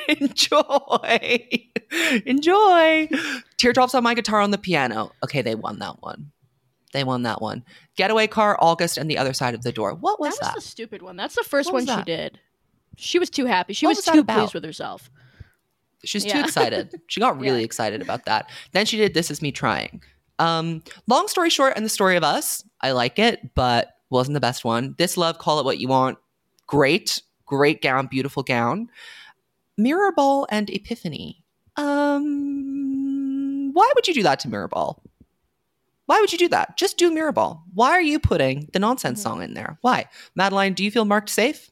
Enjoy. Teardrops on My Guitar on the Piano. Okay, they won that one. Getaway Car, August, and The Other Side of the Door. What was that? That was the stupid one. That's the first one she did. She was too happy. She was too pleased with herself. She's too excited. She got really excited about that. Then she did This Is Me Trying. Long story short, and The Story of Us. I like it, but wasn't the best one. This Love, Call It What You Want. Great gown, beautiful gown. Mirrorball and Epiphany. Why would you do that to Mirrorball? Why would you do that? Just do Mirrorball. Why are you putting the nonsense song in there? Why? Madeline, do you feel marked safe?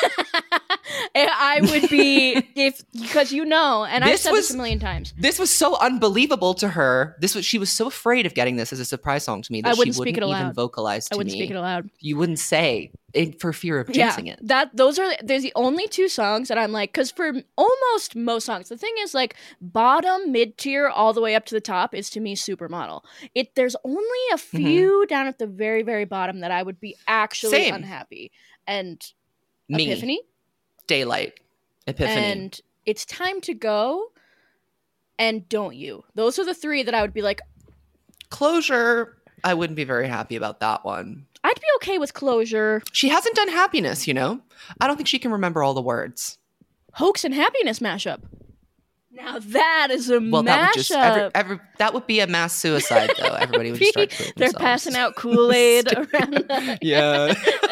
I would be because and I've said this a million times. This was so unbelievable to her. She was so afraid of getting this as a surprise song to me that she wouldn't even vocalize to me. I wouldn't speak it aloud. You wouldn't say for fear of jinxing it. There's the only two songs that I'm like, because for almost most songs, the thing is like bottom, mid tier, all the way up to the top is to me Supermodel. There's only a few down at the very, very bottom that I would be actually unhappy. And Epiphany. Daylight, Epiphany, and It's Time to Go, and Don't You. Those are the three that I would be like. Closure, I wouldn't be very happy about that one. I'd be okay with Closure. She hasn't done Happiness, I don't think she can remember all the words. Hoax and Happiness mashup. Now that is a Well, mashup. that would be a mass suicide, though. Everybody would just start killing They're themselves. passing out Kool-Aid around the- Yeah.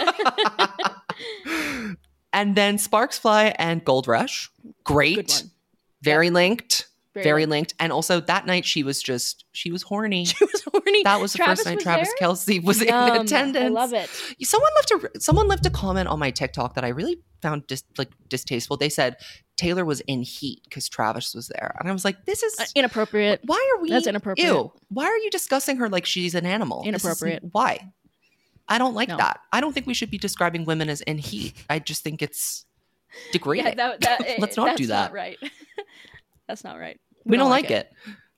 And then Sparks Fly and Gold Rush. Great. Good one. Very linked. Very linked. linked. And also that night she was horny. She was horny. That was the Travis first night was Travis there? Kelce was in Yum. attendance. I love it. Someone left a comment on my TikTok that I really found distasteful. They said Taylor was in heat because Travis was there. And I was like, this is inappropriate. Why are we? That's inappropriate. Ew. Why are you discussing her like she's an animal? Inappropriate. Why? I don't like No. that. I don't think we should be describing women as in heat. I just think it's degrading. Yeah, Let's not do that. That's not right. That's not right. We don't like it.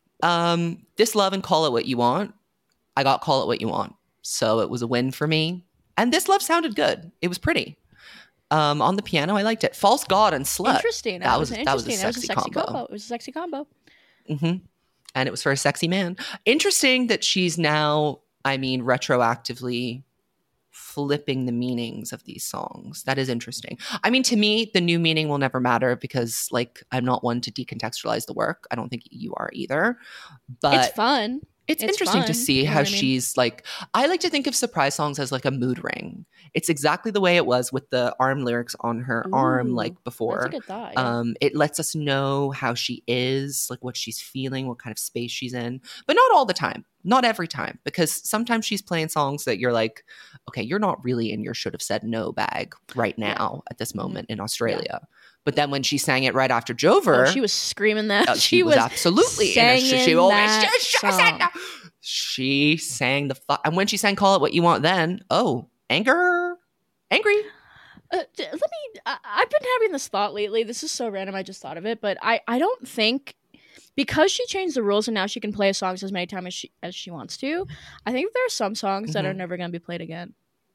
This Love and Call It What You Want. I got Call It What You Want. So it was a win for me. And This Love sounded good. It was pretty. On the piano, I liked it. False God and Slut. Interesting. That was a interesting. sexy combo. It was a sexy combo. Mm-hmm. And it was for a sexy man. Interesting that she's now, retroactively flipping the meanings of these songs. That is interesting. I mean, to me, the new meaning will never matter because, I'm not one to decontextualize the work. I don't think you are either. But it's fun. It's interesting to see how she's I like to think of surprise songs as like a mood ring. It's exactly the way it was with the arm lyrics on her arm before. That's a good thought. Yeah. It lets us know how she is, what she's feeling, what kind of space she's in, but not all the time, not every time, because sometimes she's playing songs that you're like, okay, you're not really in your should have said no bag right now at this moment in Australia. Yeah. But then when she sang it right after Jover, she was screaming that. She was absolutely singing that song. She sang and when she sang "Call It What You Want," then angry. I've been having this thought lately. This is so random. I just thought of it, but I don't think because she changed the rules and now she can play songs as many times as she wants to. I think there are some songs that are never going to be played again.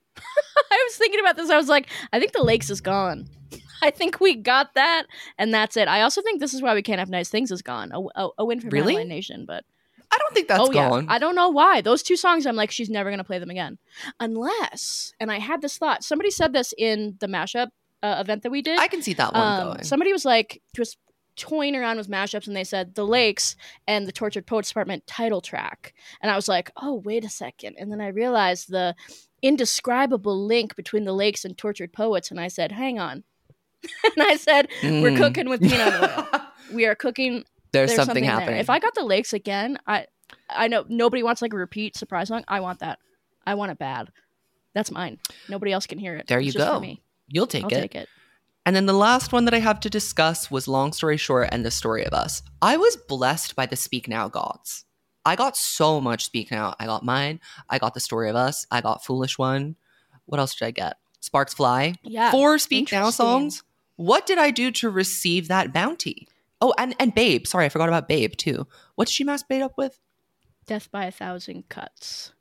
I was thinking about this. I was like, I think The Lakes is gone. I think we got that, and that's it. I also think This Is Why We Can't Have Nice Things is gone. A win for Madeline Nation, but I don't think that's gone. Yeah. I don't know why. Those two songs, I'm like, she's never going to play them again. Unless, and I had this thought, somebody said this in the mashup event that we did. I can see that one going. Somebody was toying around with mashups, and they said The Lakes and the Tortured Poets Department title track. And I was like, oh, wait a second. And then I realized the indescribable link between The Lakes and Tortured Poets, and I said, hang on. And I said, we're cooking with peanut oil. We are cooking. There's something happening. There. If I got The Lakes again, I know nobody wants a repeat surprise song. I want that. I want it bad. That's mine. Nobody else can hear it. There you go. For me. I'll take it. And then the last one that I have to discuss was Long Story Short and The Story of Us. I was blessed by the Speak Now gods. I got so much Speak Now. I got mine. I got The Story of Us. I got Foolish One. What else did I get? Sparks Fly. Yeah. 4 Speak Now songs. What did I do to receive that bounty? Oh, and Babe. Sorry, I forgot about Babe too. What did she masturbate up with? Death by 1,000 Cuts.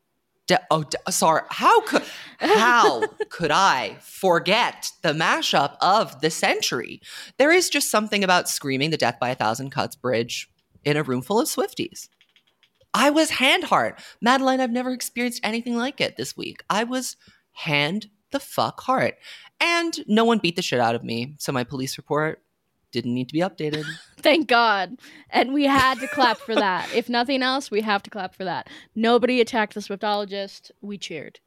Sorry. How could I forget the mashup of the century? There is just something about screaming the Death by 1,000 Cuts bridge in a room full of Swifties. I was hand hard. Madeline, I've never experienced anything like it this week. I was hand the fuck hard. And no one beat the shit out of me. So my police report didn't need to be updated. Thank God. And we had to clap for that. If nothing else, we have to clap for that. Nobody attacked the Swiftologist. We cheered.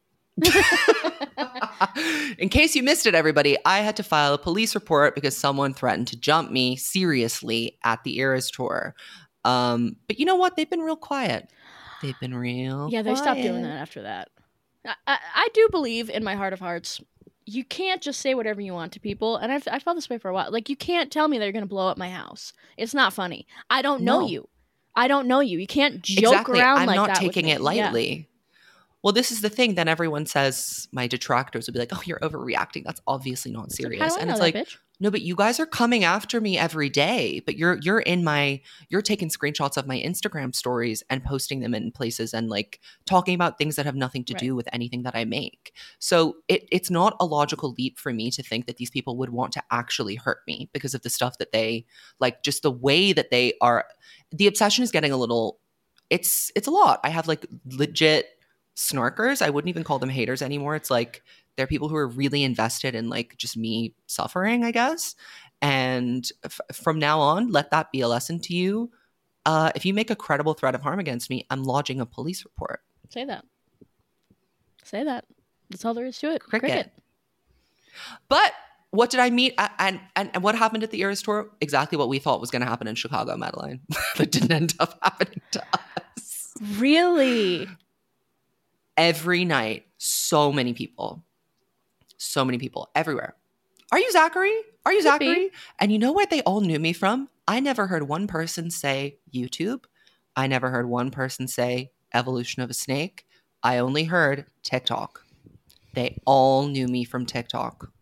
In case you missed it, everybody, I had to file a police report because someone threatened to jump me seriously at the Eras tour. But you know what? They've been real quiet. They've been real Yeah, they stopped doing that after that. I do believe in my heart of hearts, you can't just say whatever you want to people. And I felt this way for a while. Like, you can't tell me they're going to blow up my house. It's not funny. I don't know you. I don't know you. You can't joke around I'm like that. I'm not taking it lightly. Yeah. Well, this is the thing. Then everyone says, my detractors would be like, oh, you're overreacting. That's obviously not serious. And it's like, bitch? No, but you guys are coming after me every day. But you're taking screenshots of my Instagram stories and posting them in places and like talking about things that have nothing to do with anything that I make. So it's not a logical leap for me to think that these people would want to actually hurt me because of the stuff that they like, just the way that they are. The obsession is getting a little, it's a lot. I have like legit snarkers. I wouldn't even call them haters anymore. It's like they're people who are really invested in like just me suffering, I guess. And from now on, let that be a lesson to you. If you make a credible threat of harm against me, I'm lodging a police report. Say that. Say that. That's all there is to it. Cricket. But what did I meet? And what happened at the Eras Tour? Exactly what we thought was going to happen in Chicago, Madeline. That didn't end up happening to us. Really? Every night, so many people everywhere. Are you Zachary? Are you Zachary? And you know where they all knew me from? I never heard one person say YouTube. I never heard one person say evolution of a snake. I only heard TikTok. They all knew me from TikTok.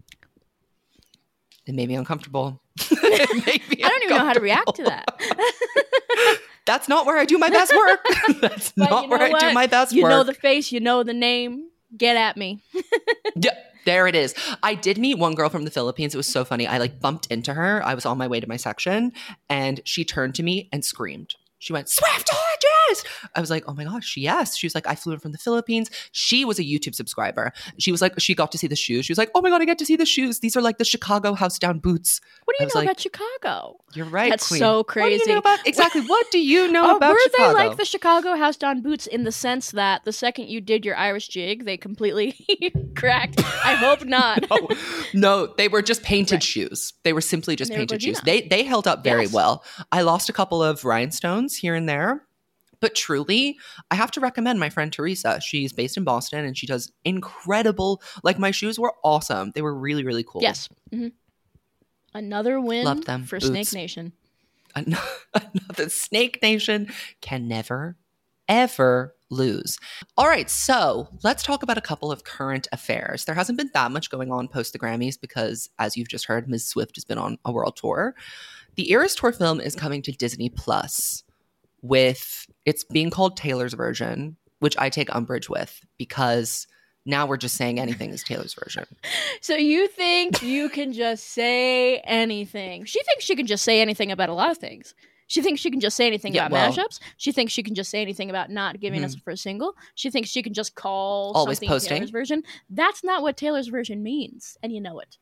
It made me uncomfortable. I don't even know how to react to that. That's not where I do my best work. That's not where I do my best work. You know the face, you know the name. Get at me. Yeah, there it is. I did meet one girl from the Philippines. It was so funny. I like bumped into her. I was on my way to my section and she turned to me and screamed. She went, Swift Oranges! I was like, oh my gosh, yes. She was like, I flew in from the Philippines. She was a YouTube subscriber. She was like, she got to see the shoes. She was like, oh my God, I get to see the shoes. These are like the Chicago house down boots. What do you know about Chicago? You're right, That's Queen. so crazy. What do you know about, exactly, what do you know about Chicago? Were they like the Chicago house down boots in the sense that the second you did your Irish jig, they completely cracked? I hope not. No, they were just painted shoes. They were simply just painted shoes. They held up very well. I lost a couple of rhinestones here and there. But truly, I have to recommend my friend Teresa. She's based in Boston and she does incredible, like my shoes were awesome. They were really, really cool. Yes. Mm-hmm. Another win Loved them. For Boots. Snake Nation. Another Snake Nation can never, ever lose. All right, so let's talk about a couple of current affairs. There hasn't been that much going on post the Grammys because, as you've just heard, Ms. Swift has been on a world tour. The Eras Tour film is coming to Disney Plus. It's being called Taylor's version, which I take umbrage with because now we're just saying anything is Taylor's version. So you think you can just say anything? She thinks she can just say anything about a lot of things. She thinks she can just say anything about mashups. She thinks she can just say anything about not giving us a first single. She thinks she can just call always something posting. Taylor's version. That's not what Taylor's version means, and you know it.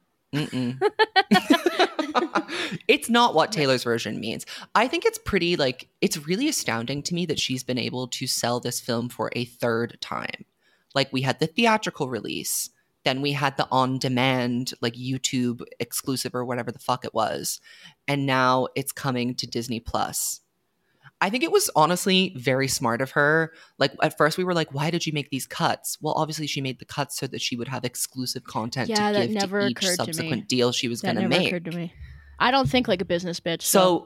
It's not what Taylor's version means. I think it's pretty it's really astounding to me that she's been able to sell this film for a third time. Like we had the theatrical release, then we had the on-demand YouTube exclusive or whatever the fuck it was, and now it's coming to Disney Plus. I think it was honestly very smart of her. Like at first we were like, why did you make these cuts? Well, obviously she made the cuts so that she would have exclusive content to give to each subsequent deal she was going to make. That never occurred to me. I don't think like a business bitch. So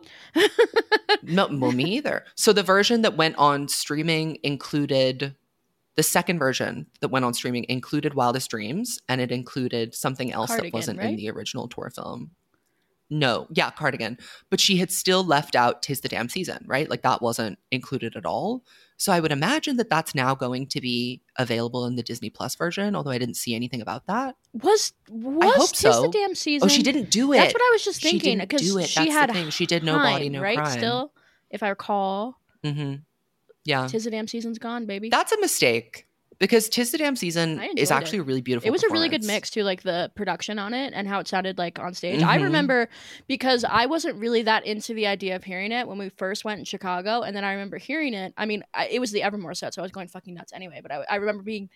no, well, me either. So the version that went on streaming included the second version that went on streaming included Wildest Dreams, and it included something else Cardigan, that wasn't in the original tour film. No, yeah, Cardigan. But she had still left out 'Tis the Damn Season, right? Like that wasn't included at all. So I would imagine that that's now going to be available in the Disney Plus version, although I didn't see anything about that. Was I hope 'Tis so. the Damn Season? Oh, she didn't do it. That's what I was just thinking. Because she had the thing. She did No Body, No right? Crime. Still, if I recall. Mm-hmm. Yeah. 'Tis the Damn Season's gone, baby. That's a mistake. Because 'Tis the Damn Season is actually a really beautiful. It was a really good mix too, like the production on it and how it sounded like on stage. I remember because I wasn't really that into the idea of hearing it when we first went in Chicago, and then I remember hearing it. I mean, it was the Evermore set, so I was going fucking nuts anyway. But I remember being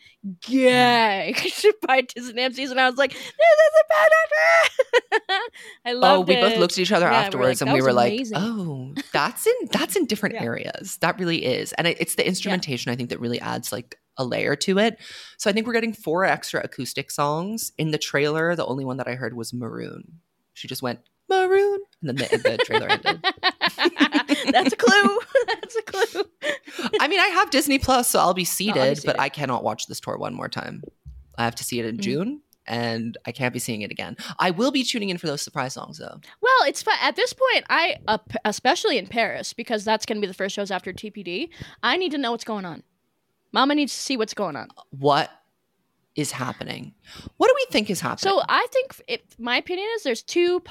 gay by 'Tis the Damn Season. I was like, "This is a bad idea." I loved it. We both looked at each other afterwards, and we were like, amazing. "Oh, that's in different areas. That really is." And it's the instrumentation I think that really adds like a layer to it. So I think we're getting 4 extra acoustic songs. In the trailer, the only one that I heard was Maroon. She just went, Maroon, and then the trailer ended. That's a clue. That's a clue. I mean, I have Disney Plus, so I'll be seated, but I cannot watch this tour one more time. I have to see it in June, and I can't be seeing it again. I will be tuning in for those surprise songs, though. Well, it's fun. At this point, especially in Paris, because that's going to be the first shows after TPD, I need to know what's going on. Mama needs to see what's going on. What is happening? What do we think is happening? So I think, my opinion is there's 2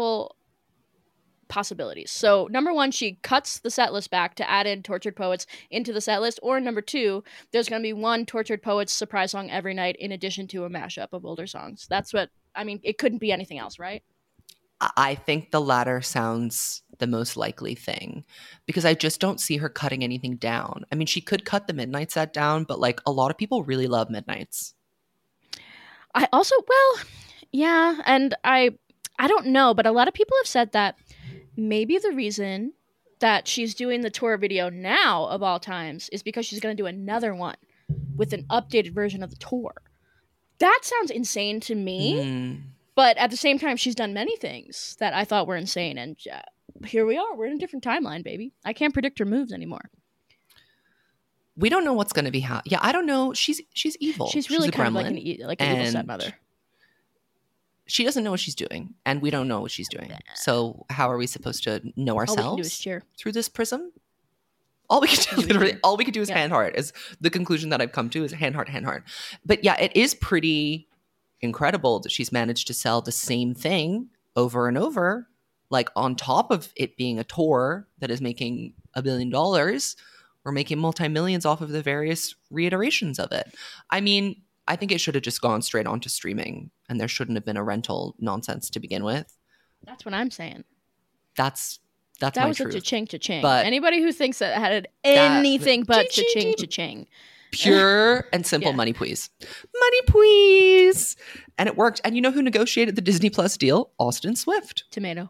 possibilities. So number 1, she cuts the set list back to add in Tortured Poets into the set list. Or number 2, there's going to be one Tortured Poets surprise song every night in addition to a mashup of older songs. That's what, I mean, it couldn't be anything else, right? I think the latter sounds the most likely thing because I just don't see her cutting anything down. I mean, she could cut the Midnight set down, but like a lot of people really love Midnights. I also, well, yeah, and I don't know, but a lot of people have said that maybe the reason that she's doing the tour video now of all times is because she's going to do another one with an updated version of the tour. That sounds insane to me. But at the same time, she's done many things that I thought were insane. And here we are. We're in a different timeline, baby. I can't predict her moves anymore. We don't know what's going to be yeah, I don't know. She's evil. She's really kind of like an evil stepmother. She doesn't know what she's doing, and we don't know what she's doing. So how are we supposed to know ourselves? All we can do is cheer. Through this prism? All we can do, literally, all we can do is hand heart. Is the conclusion that I've come to is hand heart. But yeah, it is pretty incredible that she's managed to sell the same thing over and over, like on top of it being a tour that is making $1 billion. We're making multi-millions off of the various reiterations of it. I mean, I think it should have just gone straight onto streaming and there shouldn't have been a rental nonsense to begin with. That's what I'm saying. That my was truth. A cha-ching. But anybody who thinks that had anything but cha-ching. Pure and simple money, please. Money, please. And it worked. And you know who negotiated the Disney Plus deal? Austin Swift. Tomato.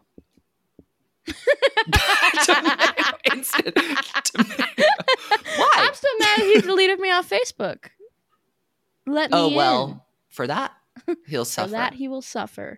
Instant. Tomato. Why? I'm so mad he deleted me off Facebook. Let me in. For that, he'll suffer. For that, he will suffer.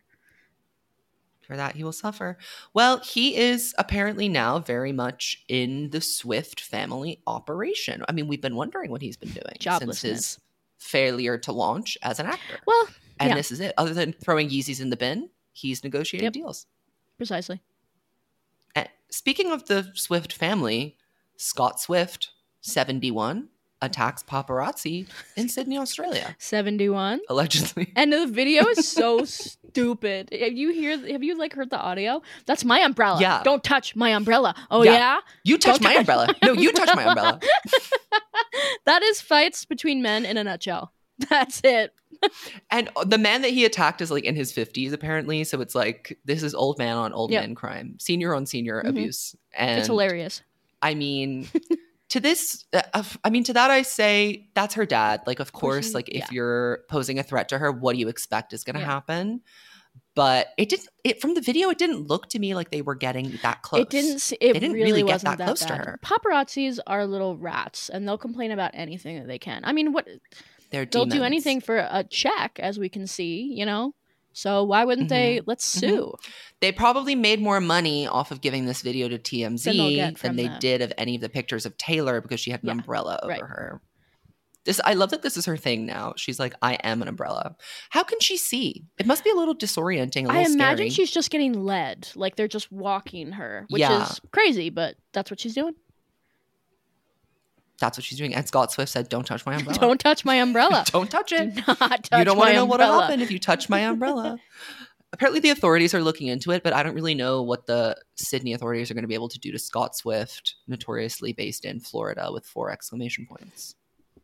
For that, he will suffer. Well, he is apparently now very much in the Swift family operation. I mean, we've been wondering what he's been doing since his failure to launch as an actor. Well, and this is it. Other than throwing Yeezys in the bin, he's negotiating deals. Precisely. And speaking of the Swift family, Scott Swift, 71, attacks paparazzi in Sydney, Australia. 71? Allegedly. And the video is so stupid. Have you heard the audio? That's my umbrella. Yeah. Don't touch my umbrella. Oh yeah? You touch my umbrella. No, you touch my umbrella. That is fights between men in a nutshell. That's it. And the man that he attacked is like in his 50s apparently, so it's like this is old man on old man crime, senior on senior abuse. And it's hilarious. I mean, to that I say that's her dad. Like, of course, like if you're posing a threat to her, what do you expect is going to happen? But from the video, it didn't look to me like they were getting that close. They didn't really get that close to her. Paparazzis are little rats, and they'll complain about anything that they can. I mean, they'll do anything for a check, as we can see, So why wouldn't they? Let's sue. They probably made more money off of giving this video to TMZ than they did of any of the pictures of Taylor because she had an umbrella over her. I love that this is her thing now. She's like, I am an umbrella. How can she see? It must be a little disorienting, I imagine she's just getting led. Like they're just walking her, which is crazy, but that's what she's doing. That's what she's doing. And Scott Swift said, don't touch my umbrella. Don't touch my umbrella. Don't touch it. Do not touch you don't want to know umbrella. what will happen if you touch my umbrella. Apparently the authorities are looking into it, but I don't really know what the Sydney authorities are going to be able to do to Scott Swift, notoriously based in Florida with 4 exclamation points.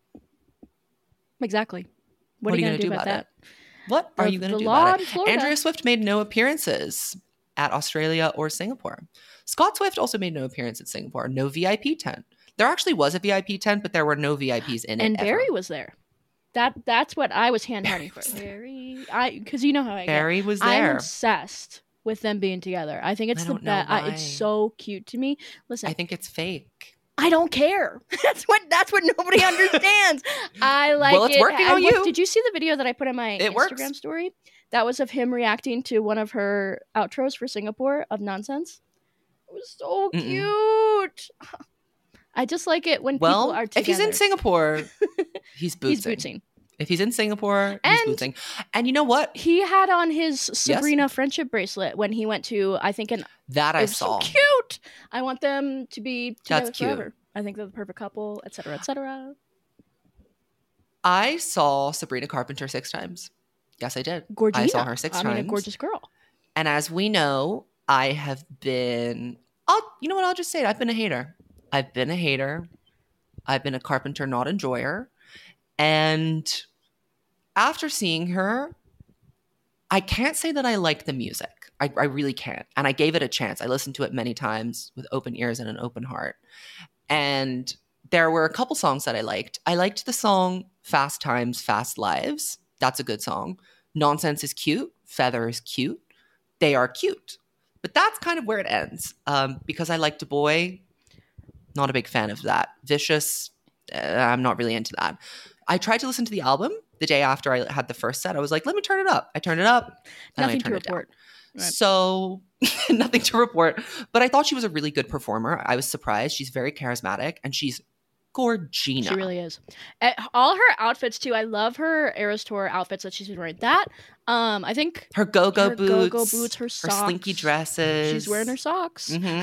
Exactly. What are you going to do about that? What are you going to do about it? Andrea Swift made no appearances at Australia or Singapore. Scott Swift also made no appearance at Singapore. No VIP tent. There actually was a VIP tent, but there were no VIPs in it. And Barry was there. That's what I was hand-hearting for. Barry, because you know how I get. Barry was there. I'm obsessed with them being together. I think it's the best. It's so cute to me. Listen, I think it's fake. I don't care. That's what nobody understands. I like it. Well, it's working on you. Did you see the video that I put on my Instagram story? That was of him reacting to one of her outros for Singapore of Nonsense. It was so cute. I just like it when people are together. If he's in Singapore, he's bootsing. He's bootsing. If he's in Singapore, he's bootsing. And you know what? He had on his Sabrina friendship bracelet when he went to, I think, that I saw. So cute. I want them to be together forever. I think they're the perfect couple, et cetera, et cetera. I saw Sabrina Carpenter 6 times. Yes, I did. Gorgina. I saw her 6 times. I mean, a gorgeous girl. And as we know, I have been, you know what? I'll just say it. I've been a hater. I've been a hater. I've been a Carpenter not enjoyer. And after seeing her, I can't say that I like the music. I really can't. And I gave it a chance. I listened to it many times with open ears and an open heart. And there were a couple songs that I liked. I liked the song Fast Times, Fast Lives. That's a good song. Nonsense is cute. Feather is cute. They are cute. But that's kind of where it ends. Because I liked a boy, not a big fan of that. Vicious, I'm not really into that. I tried to listen to the album the day after I had the first set. I was like, let me turn it up. I turned it up. And Nothing I turned to report. Right. So nothing to report. But I thought she was a really good performer. I was surprised. She's very charismatic and she's gorgina. She really is. All her outfits too. I love her Eras Tour outfits that she's been wearing. That I think her go-go boots, her socks, her slinky dresses. She's wearing her socks. Mm-hmm.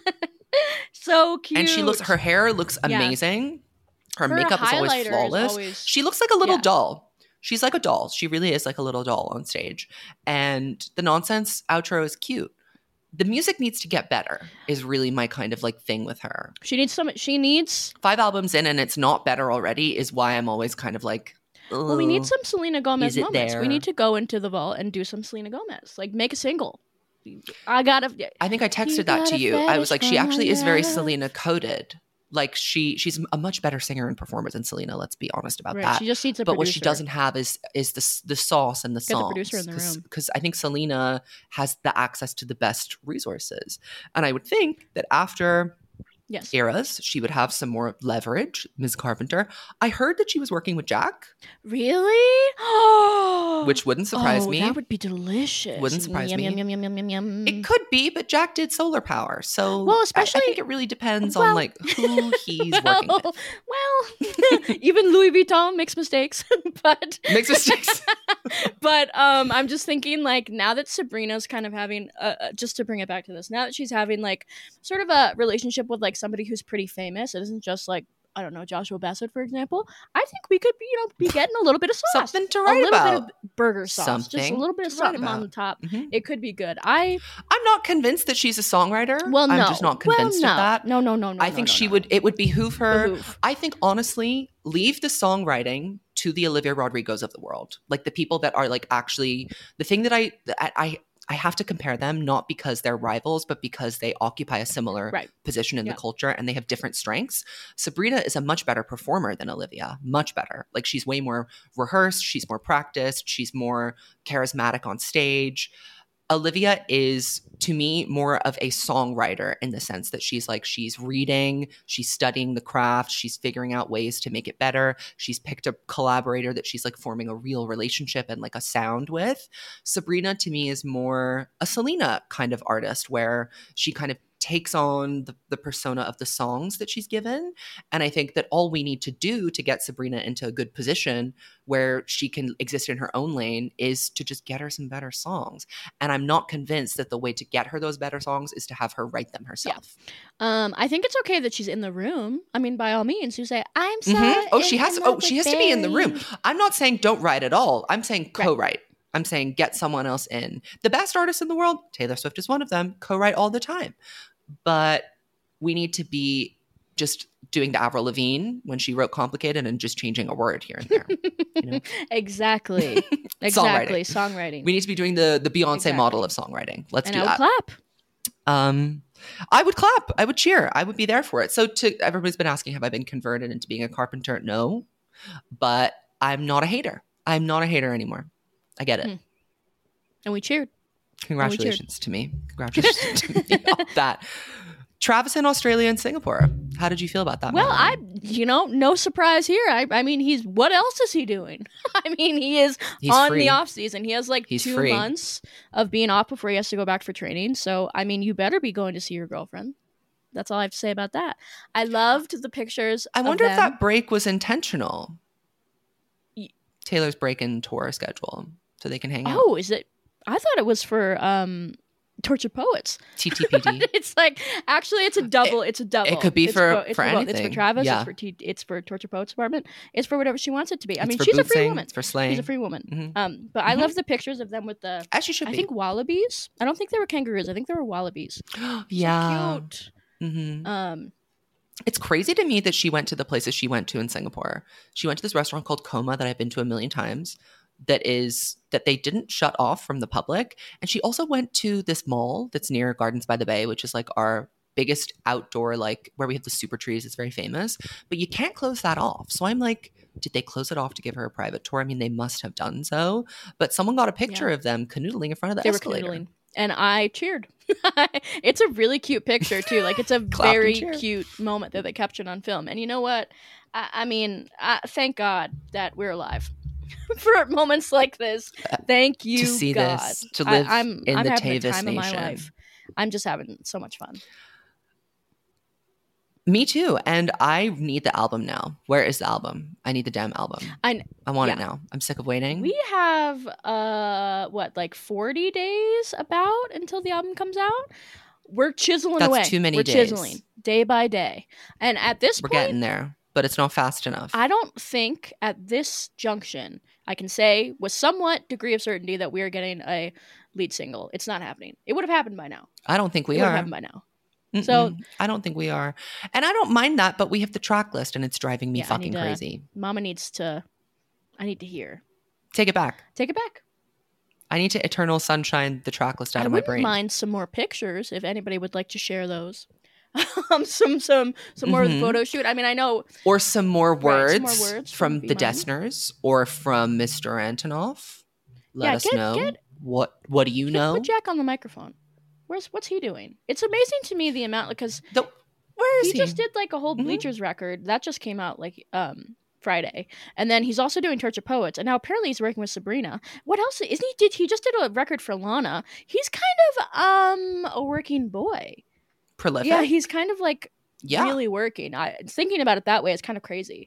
So cute. And her hair looks amazing. Her makeup is always flawless. She looks like a little doll. She's like a doll. She really is like a little doll on stage. And the Nonsense outro is cute. The music needs to get better is really my kind of like thing with her. She needs 5 albums in and it's not better already is why I'm always kind of like, well, we need some Selena Gomez moments. There? We need to go into the vault and do some Selena Gomez. Like make a single. I think I texted that to you. I was like, she actually is very Selena coded. Like she's a much better singer and performer than Selena. Let's be honest about that. She just needs a but producer. What she doesn't have is the sauce and the songs. Get the producer in the room. Because I think Selena has the access to the best resources, and I would think that after Eras, she would have some more leverage. Ms. Carpenter. I heard that she was working with Jack. Really? Which wouldn't surprise me. That would be delicious. Wouldn't surprise me. Yum. It could be, but Jack did Solar Power, so especially I think it really depends on like who he's working with. Well, even Louis Vuitton makes mistakes, but But I'm just thinking like now that Sabrina's kind of having just to bring it back to this, now that she's having like sort of a relationship with like somebody who's pretty famous, it isn't just like, I don't know, Joshua Bassett, for example. I think we could be getting a little bit of sauce. Something to write about. A little bit of burger sauce. Just a little bit of something on the top. Mm-hmm. It could be good. I'm not convinced that she's a songwriter. Well, no. I'm just not convinced of that. No. I think it would behoove her. I think, honestly, leave the songwriting to the Olivia Rodrigos of the world. Like the people that are like actually, the thing that I have to compare them, not because they're rivals, but because they occupy a similar position in the culture and they have different strengths. Sabrina is a much better performer than Olivia, much better. Like she's way more rehearsed, she's more practiced, she's more charismatic on stage. Olivia is, to me, more of a songwriter in the sense that she's reading, she's studying the craft, she's figuring out ways to make it better. She's picked a collaborator that she's like forming a real relationship and like a sound with. Sabrina, to me, is more a Selena kind of artist where she kind of takes on the persona of the songs that she's given. And I think that all we need to do to get Sabrina into a good position where she can exist in her own lane is to just get her some better songs. And I'm not convinced that the way to get her those better songs is to have her write them herself. Yeah. I think it's okay that she's in the room. I mean, by all means, you say, I'm sorry. Mm-hmm. She has to be in the room. I'm not saying don't write at all. I'm saying co-write. I'm saying get someone else in. The best artists in the world, Taylor Swift is one of them, co-write all the time. But we need to be just doing the Avril Lavigne when she wrote Complicated and just changing a word here and there. You know? Exactly. Songwriting. We need to be doing the Beyonce model of songwriting. Let's do that. And I would clap. I would clap. I would cheer. I would be there for it. So everybody's been asking, have I been converted into being a carpenter? No. But I'm not a hater. I'm not a hater anymore. I get it. And we cheered. Congratulations to me. Congratulations to me on that. Travis in Australia and Singapore. How did you feel about that? Well, no surprise here. I mean, what else is he doing? I mean, he's on free. The off season. He has like 2 months of being off before he has to go back for training. So, I mean, you better be going to see your girlfriend. That's all I have to say about that. I loved the pictures. I wonder if that break was intentional. Taylor's break in tour schedule so they can hang out. Oh, is it? I thought it was for Tortured Poets. TTPD. It's like, actually, it's a double. It could be for anything. It's for Travis. Yeah. It's for Tortured Poets Department. It's for whatever she wants it to be. I mean, she's a free woman. It's for slaying. She's a free woman. Mm-hmm. But I love the pictures of them with the. As she should be. I think wallabies. I don't think they were kangaroos. I think they were wallabies. Yeah. So cute. Mm-hmm. It's crazy to me that she went to the places she went to in Singapore. She went to this restaurant called Coma that I've been to a million times. that they didn't shut off from the public. And she also went to this mall that's near Gardens by the Bay, which is like our biggest outdoor, like where we have the super trees. It's very famous, but you can't close that off. So I'm like, did they close it off to give her a private tour? I mean, they must have done so, but someone got a picture of them canoodling in front of the escalator. Were canoodling. And I cheered. It's a really cute picture too. Like it's a very cute moment that they captured on film. And you know what? I mean, thank God that we're alive for moments like this. Thank you, to see God. This, to live I'm in the having Tavis the time Nation. of my life. I'm just having so much fun. Me too. And I need the album now. Where is the album? I need the damn album. I want it now. I'm sick of waiting. We have like 40 days about until the album comes out. We're chiseling away. That's too many days. We're chiseling day by day. And at this point, we're getting there, but it's not fast enough. I don't think at this junction I can say with somewhat degree of certainty that we are getting a lead single. It's not happening. It would have happened by now. I don't think we are. It would have happened by now. Mm-mm. So I don't think we are. And I don't mind that, but we have the track list and it's driving me fucking crazy. Mama needs to, I need to hear. Take it back. Take it back. I need to Eternal Sunshine the track list out of my brain. I wouldn't mind some more pictures if anybody would like to share those. some more of the photo shoot. I mean, I know. Or some more words from the Dessners or from Mr. Antonoff. Let us know. What do you know? Put Jack on the microphone. What's he doing? It's amazing to me the amount, because where is he? He just did like a whole Bleachers record that just came out like Friday, and then he's also doing Torch of Poets, and now apparently he's working with Sabrina. What else isn't he? He just did a record for Lana. He's kind of a working boy. Prolific. Yeah, he's kind of like really working. Thinking about it that way is kind of crazy.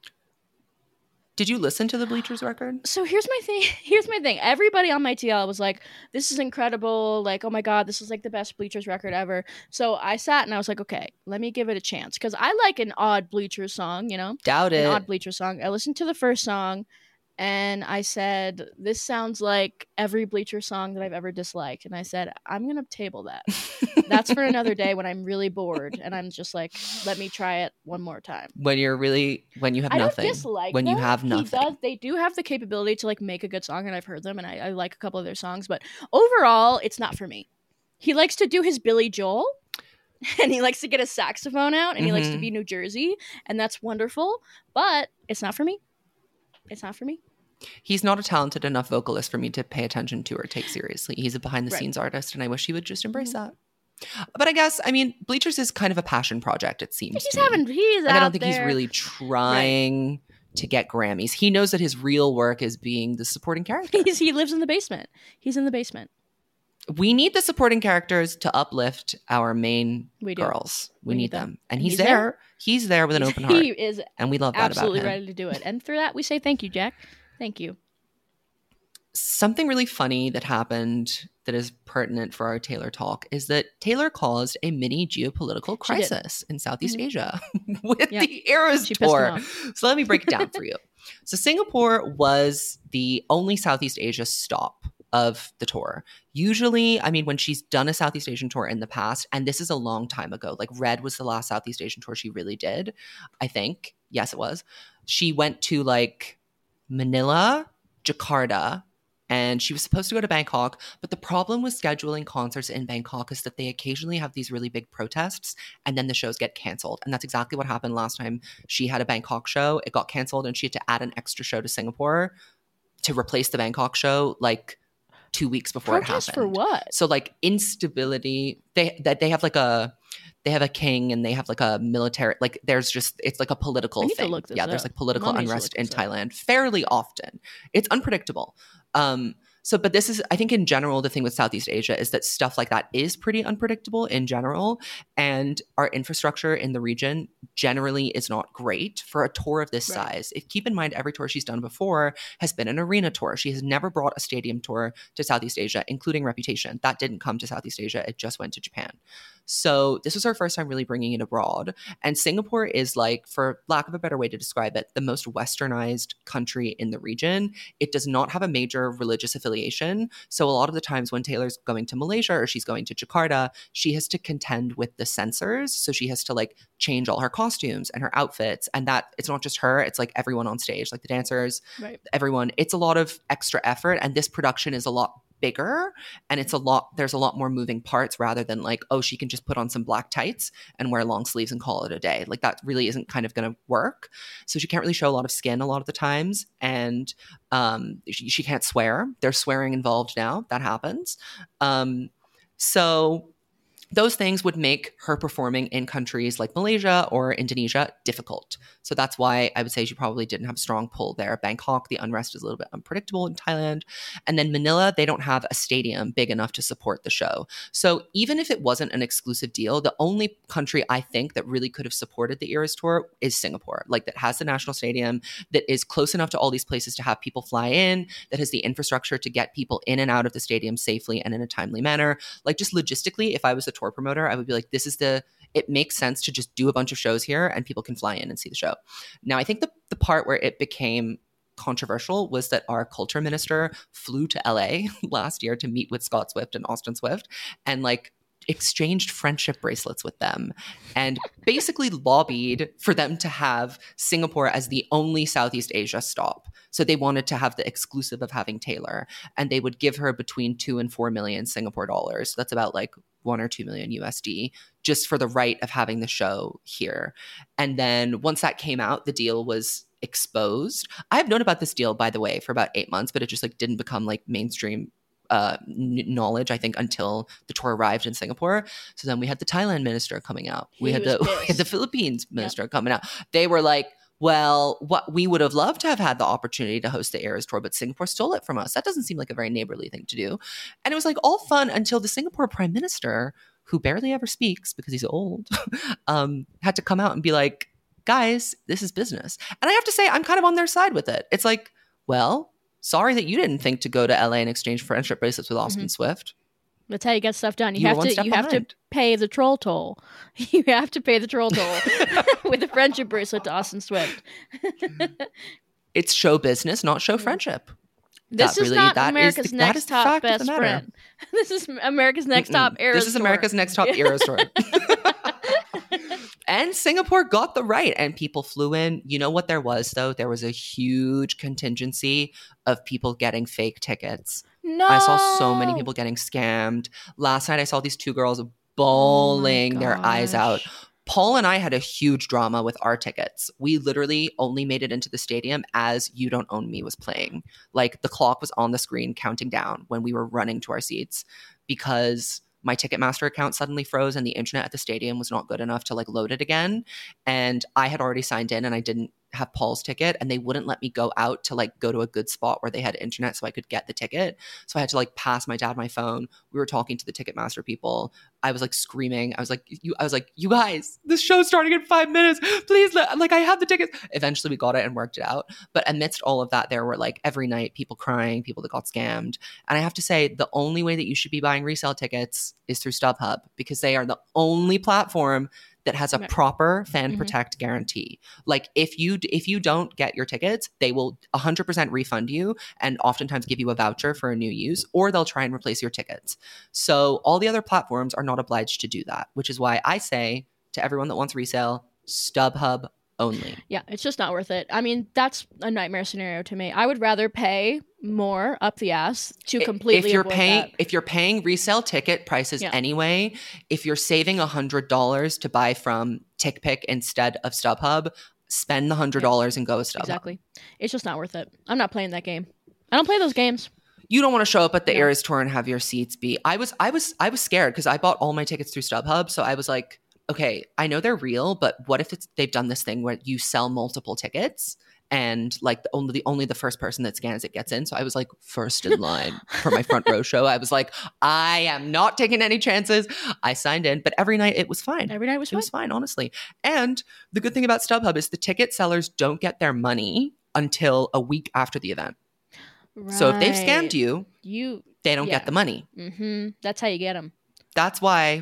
Did you listen to the Bleachers record? So here's my thing. Everybody on my TL was like, this is incredible. Like, oh my God, this is like the best Bleachers record ever. So I sat and I was like, okay, let me give it a chance. Because I like an odd Bleachers song, you know? Doubt it. An odd Bleachers song. I listened to the first song and I said, this sounds like every Bleachers song that I've ever disliked. And I said, I'm going to table that. That's for another day when I'm really bored and I'm just like, let me try it one more time. When you have nothing. I don't dislike when them. You have nothing. They do have the capability to like make a good song, and I've heard them and I like a couple of their songs, but overall it's not for me. He likes to do his Billy Joel and he likes to get a saxophone out and he likes to be New Jersey, and that's wonderful, but it's not for me. It's not for me. He's not a talented enough vocalist for me to pay attention to or take seriously. He's a behind-the-scenes artist, and I wish he would just embrace that. But I guess, I mean, Bleachers is kind of a passion project, it seems to me. He's I don't think he's really trying to get Grammys. He knows that his real work is being the supporting character. He lives in the basement. He's in the basement. We need the supporting characters to uplift our main girls. We need them. And he's there. He's there with an open heart. He is, and we love that about him. Absolutely ready to do it. And for that, we say thank you, Jack. Thank you. Something really funny that happened that is pertinent for our Taylor talk is that Taylor caused a mini geopolitical crisis in Southeast Asia with the Eras Tour. So let me break it down for you. So Singapore was the only Southeast Asia stop of the tour. Usually, I mean, when she's done a Southeast Asian tour in the past, and this is a long time ago, like Red was the last Southeast Asian tour she really did, I think. Yes, it was. She went to like Manila, Jakarta, and she was supposed to go to Bangkok, but the problem with scheduling concerts in Bangkok is that they occasionally have these really big protests and then the shows get canceled. And that's exactly what happened last time she had a Bangkok show. It got canceled and she had to add an extra show to Singapore to replace the Bangkok show like 2 weeks before it happened. For what? So like instability, they have a king and they have like a military, like there's just, it's like a political thing. There's like political unrest in Thailand fairly often. It's unpredictable. But this is, I think in general, the thing with Southeast Asia is that stuff like that is pretty unpredictable in general. And our infrastructure in the region generally is not great for a tour of this size. Keep in mind, every tour she's done before has been an arena tour. She has never brought a stadium tour to Southeast Asia, including Reputation. That didn't come to Southeast Asia. It just went to Japan. So this was our first time really bringing it abroad. And Singapore is like, for lack of a better way to describe it, the most westernized country in the region. It does not have a major religious affiliation. So a lot of the times when Taylor's going to Malaysia or she's going to Jakarta, she has to contend with the censors. So she has to like change all her costumes and her outfits. And that it's not just her, it's like everyone on stage, like the dancers, everyone. It's a lot of extra effort. And this production is a lot bigger, and there's a lot more moving parts rather than like, oh, she can just put on some black tights and wear long sleeves and call it a day. Like that really isn't kind of going to work. So she can't really show a lot of skin a lot of the times, and she can't swear. There's swearing involved now. That happens. So those things would make her performing in countries like Malaysia or Indonesia difficult. So that's why I would say she probably didn't have a strong pull there. Bangkok, the unrest is a little bit unpredictable in Thailand. And then Manila, they don't have a stadium big enough to support the show. So even if it wasn't an exclusive deal, the only country I think that really could have supported the Eras Tour is Singapore, like that has the national stadium, that is close enough to all these places to have people fly in, that has the infrastructure to get people in and out of the stadium safely and in a timely manner. Like just logistically, if I was a tour promoter, I would be like, it makes sense to just do a bunch of shows here and people can fly in and see the show. Now, I think the part where it became controversial was that our culture minister flew to LA last year to meet with Scott Swift and Austin Swift and like exchanged friendship bracelets with them and basically lobbied for them to have Singapore as the only Southeast Asia stop. So they wanted to have the exclusive of having Taylor, and they would give her between 2 and 4 million Singapore dollars. So that's about like 1 or 2 million USD just for the right of having the show here. And then once that came out, the deal was exposed. I've known about this deal, by the way, for about 8 months, but it just like didn't become like mainstream knowledge, I think, until the tour arrived in Singapore. So then we had the Thailand minister coming out. We had the Philippines minister coming out. They were like, well, what we would have loved to have had the opportunity to host the Eras Tour, but Singapore stole it from us. That doesn't seem like a very neighborly thing to do. And it was like all fun until the Singapore prime minister, who barely ever speaks because he's old, had to come out and be like, guys, this is business. And I have to say, I'm kind of on their side with it. It's like, well, sorry that you didn't think to go to LA and exchange friendship bracelets with Austin Swift. That's how you get stuff done. You have to pay the troll toll. You have to pay the troll toll with a friendship bracelet to Austin Swift. It's show business, not show friendship. This is not America's Next Top Best Friend. This is America's Next Top Eras Tour. This is America's Next Top Eras Tour. And Singapore got the right, and people flew in. You know what there was, though? There was a huge contingency of people getting fake tickets. No. I saw so many people getting scammed. Last night, I saw these 2 girls bawling their eyes out. Paul and I had a huge drama with our tickets. We literally only made it into the stadium as You Don't Own Me was playing. Like the clock was on the screen counting down when we were running to our seats because my Ticketmaster account suddenly froze and the internet at the stadium was not good enough to like load it again. And I had already signed in and I didn't have Paul's ticket, and they wouldn't let me go out to like go to a good spot where they had internet so I could get the ticket. So I had to like pass my dad my phone. We were talking to the Ticketmaster people. I was like screaming. I was like, you guys, this show's starting in 5 minutes. Please, I have the tickets. Eventually we got it and worked it out. But amidst all of that, there were like every night people crying, people that got scammed. And I have to say, the only way that you should be buying resale tickets is through StubHub, because they are the only platform that has a proper fan protect guarantee. Like if you don't get your tickets, they will 100% refund you and oftentimes give you a voucher for a new use, or they'll try and replace your tickets. So all the other platforms are not obliged to do that, which is why I say to everyone that wants resale, StubHub only. Yeah, it's just not worth it. I mean, that's a nightmare scenario to me. I would rather pay more up the ass to completely avoid that. If you're paying resale ticket prices anyway, if you're saving $100 to buy from TickPick instead of StubHub, spend the $100 and go with StubHub. Exactly. It's just not worth it. I'm not playing that game. I don't play those games. You don't want to show up at the Eras Tour and have your seats be. I was scared because I bought all my tickets through StubHub, so I was like, okay, I know they're real, but what if they've done this thing where you sell multiple tickets and like only the first person that scans it gets in? So I was like first in line for my front row show. I was like, I am not taking any chances. I signed in, but every night it was fine. Every night it was fine, honestly. And the good thing about StubHub is the ticket sellers don't get their money until a week after the event. Right. So if they've scammed you, they don't get the money. That's how you get them. That's why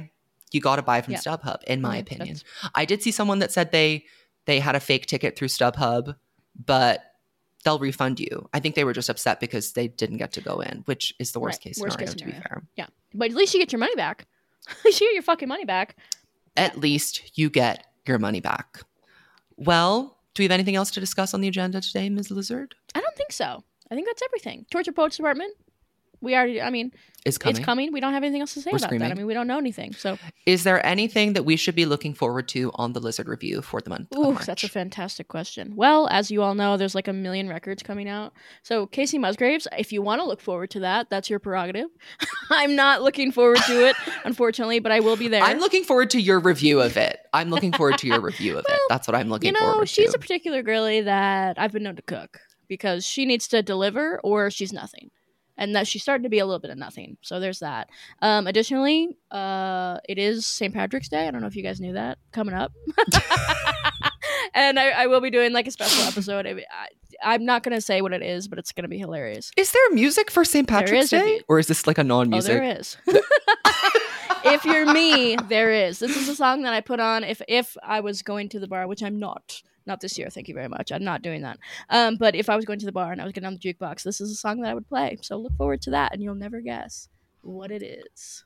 You got to buy from StubHub, in my opinion. I did see someone that said they had a fake ticket through StubHub, but they'll refund you. I think they were just upset because they didn't get to go in, which is the worst case scenario, to be fair. Yeah. But at least you get your money back. At least you get your fucking money back. At least you get your money back. Well, do we have anything else to discuss on the agenda today, Ms. Lizard? I don't think so. I think that's everything. Torture Poets Department. We already, it's coming. We don't have anything else to say about that. We don't know anything. So, is there anything that we should be looking forward to on the Lizard Review for the month of March? That's a fantastic question. Well, as you all know, there's like 1 million records coming out. So, Casey Musgraves, if you want to look forward to that, that's your prerogative. I'm not looking forward to it, unfortunately, but I will be there. I'm looking forward to your review of it. That's what I'm looking forward to. She's a particular girly that I've been known to cook because she needs to deliver or she's nothing. And that she's starting to be a little bit of nothing. So there's that. Additionally, it is St. Patrick's Day. I don't know if you guys knew that. Coming up. And I will be doing like a special episode. I'm not going to say what it is, but it's going to be hilarious. Is there music for St. Patrick's Day? Or is this like a non-music? Oh, there is. If you're me, there is. This is a song that I put on if I was going to the bar, which I'm not. Not this year, thank you very much. I'm not doing that. But if I was going to the bar and I was getting on the jukebox, this is a song that I would play. So look forward to that, and you'll never guess what it is.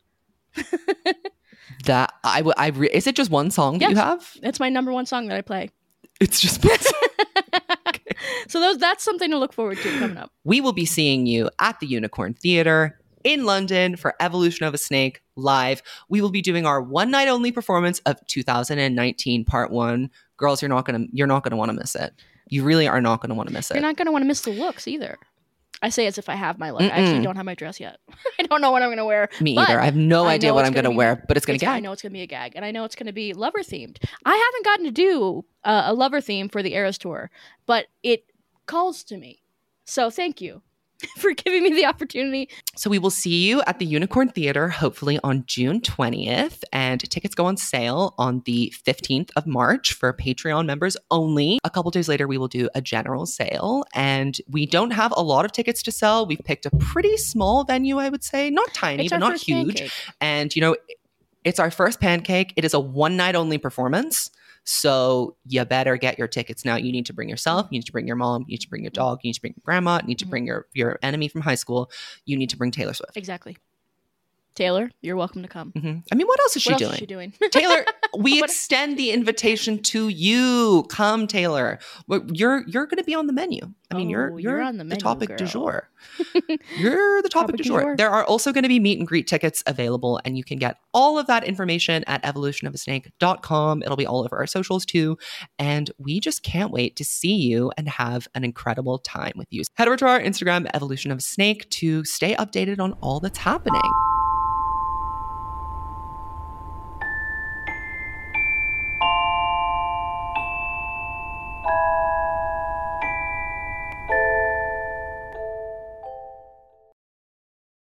Is it just one song that you have? It's my number one song that I play. It's just one song. Okay. So that's something to look forward to coming up. We will be seeing you at the Unicorn Theatre in London for Evolution of a Snake live. We will be doing our one night only performance of 2019 Part 1. Girls, you're not gonna want to miss it. You really are not gonna want to miss it. You're not gonna want to miss the looks either. I say as if I have my look. I actually don't have my dress yet. I don't know what I'm gonna wear. Me either. I have no idea what I'm gonna wear, but it's gonna gag. I know it's gonna be a gag, and I know it's gonna be lover themed. I haven't gotten to do a lover theme for the Eras tour, but it calls to me. So thank you for giving me the opportunity. So we will see you at the Unicorn Theatre, hopefully on June 20th. And tickets go on sale on the 15th of March for Patreon members only. A couple days later, we will do a general sale. And we don't have a lot of tickets to sell. We've picked a pretty small venue, I would say. Not tiny, but not huge. Pancake. And, it's our first pancake. It is a one night only performance. So you better get your tickets now. You need to bring yourself. You need to bring your mom. You need to bring your dog. You need to bring your grandma. You need to bring your enemy from high school. You need to bring Taylor Swift. Exactly. Taylor, you're welcome to come. Mm-hmm. What else is she doing? Taylor, we extend the invitation to you. Come, Taylor. You're going to be on the menu. You're on the menu, topic du jour. You're the topic du jour. There are also going to be meet and greet tickets available, and you can get all of that information at evolutionofasnake.com. It'll be all over our socials too. And we just can't wait to see you and have an incredible time with you. Head over to our Instagram, Evolution of a Snake, to stay updated on all that's happening.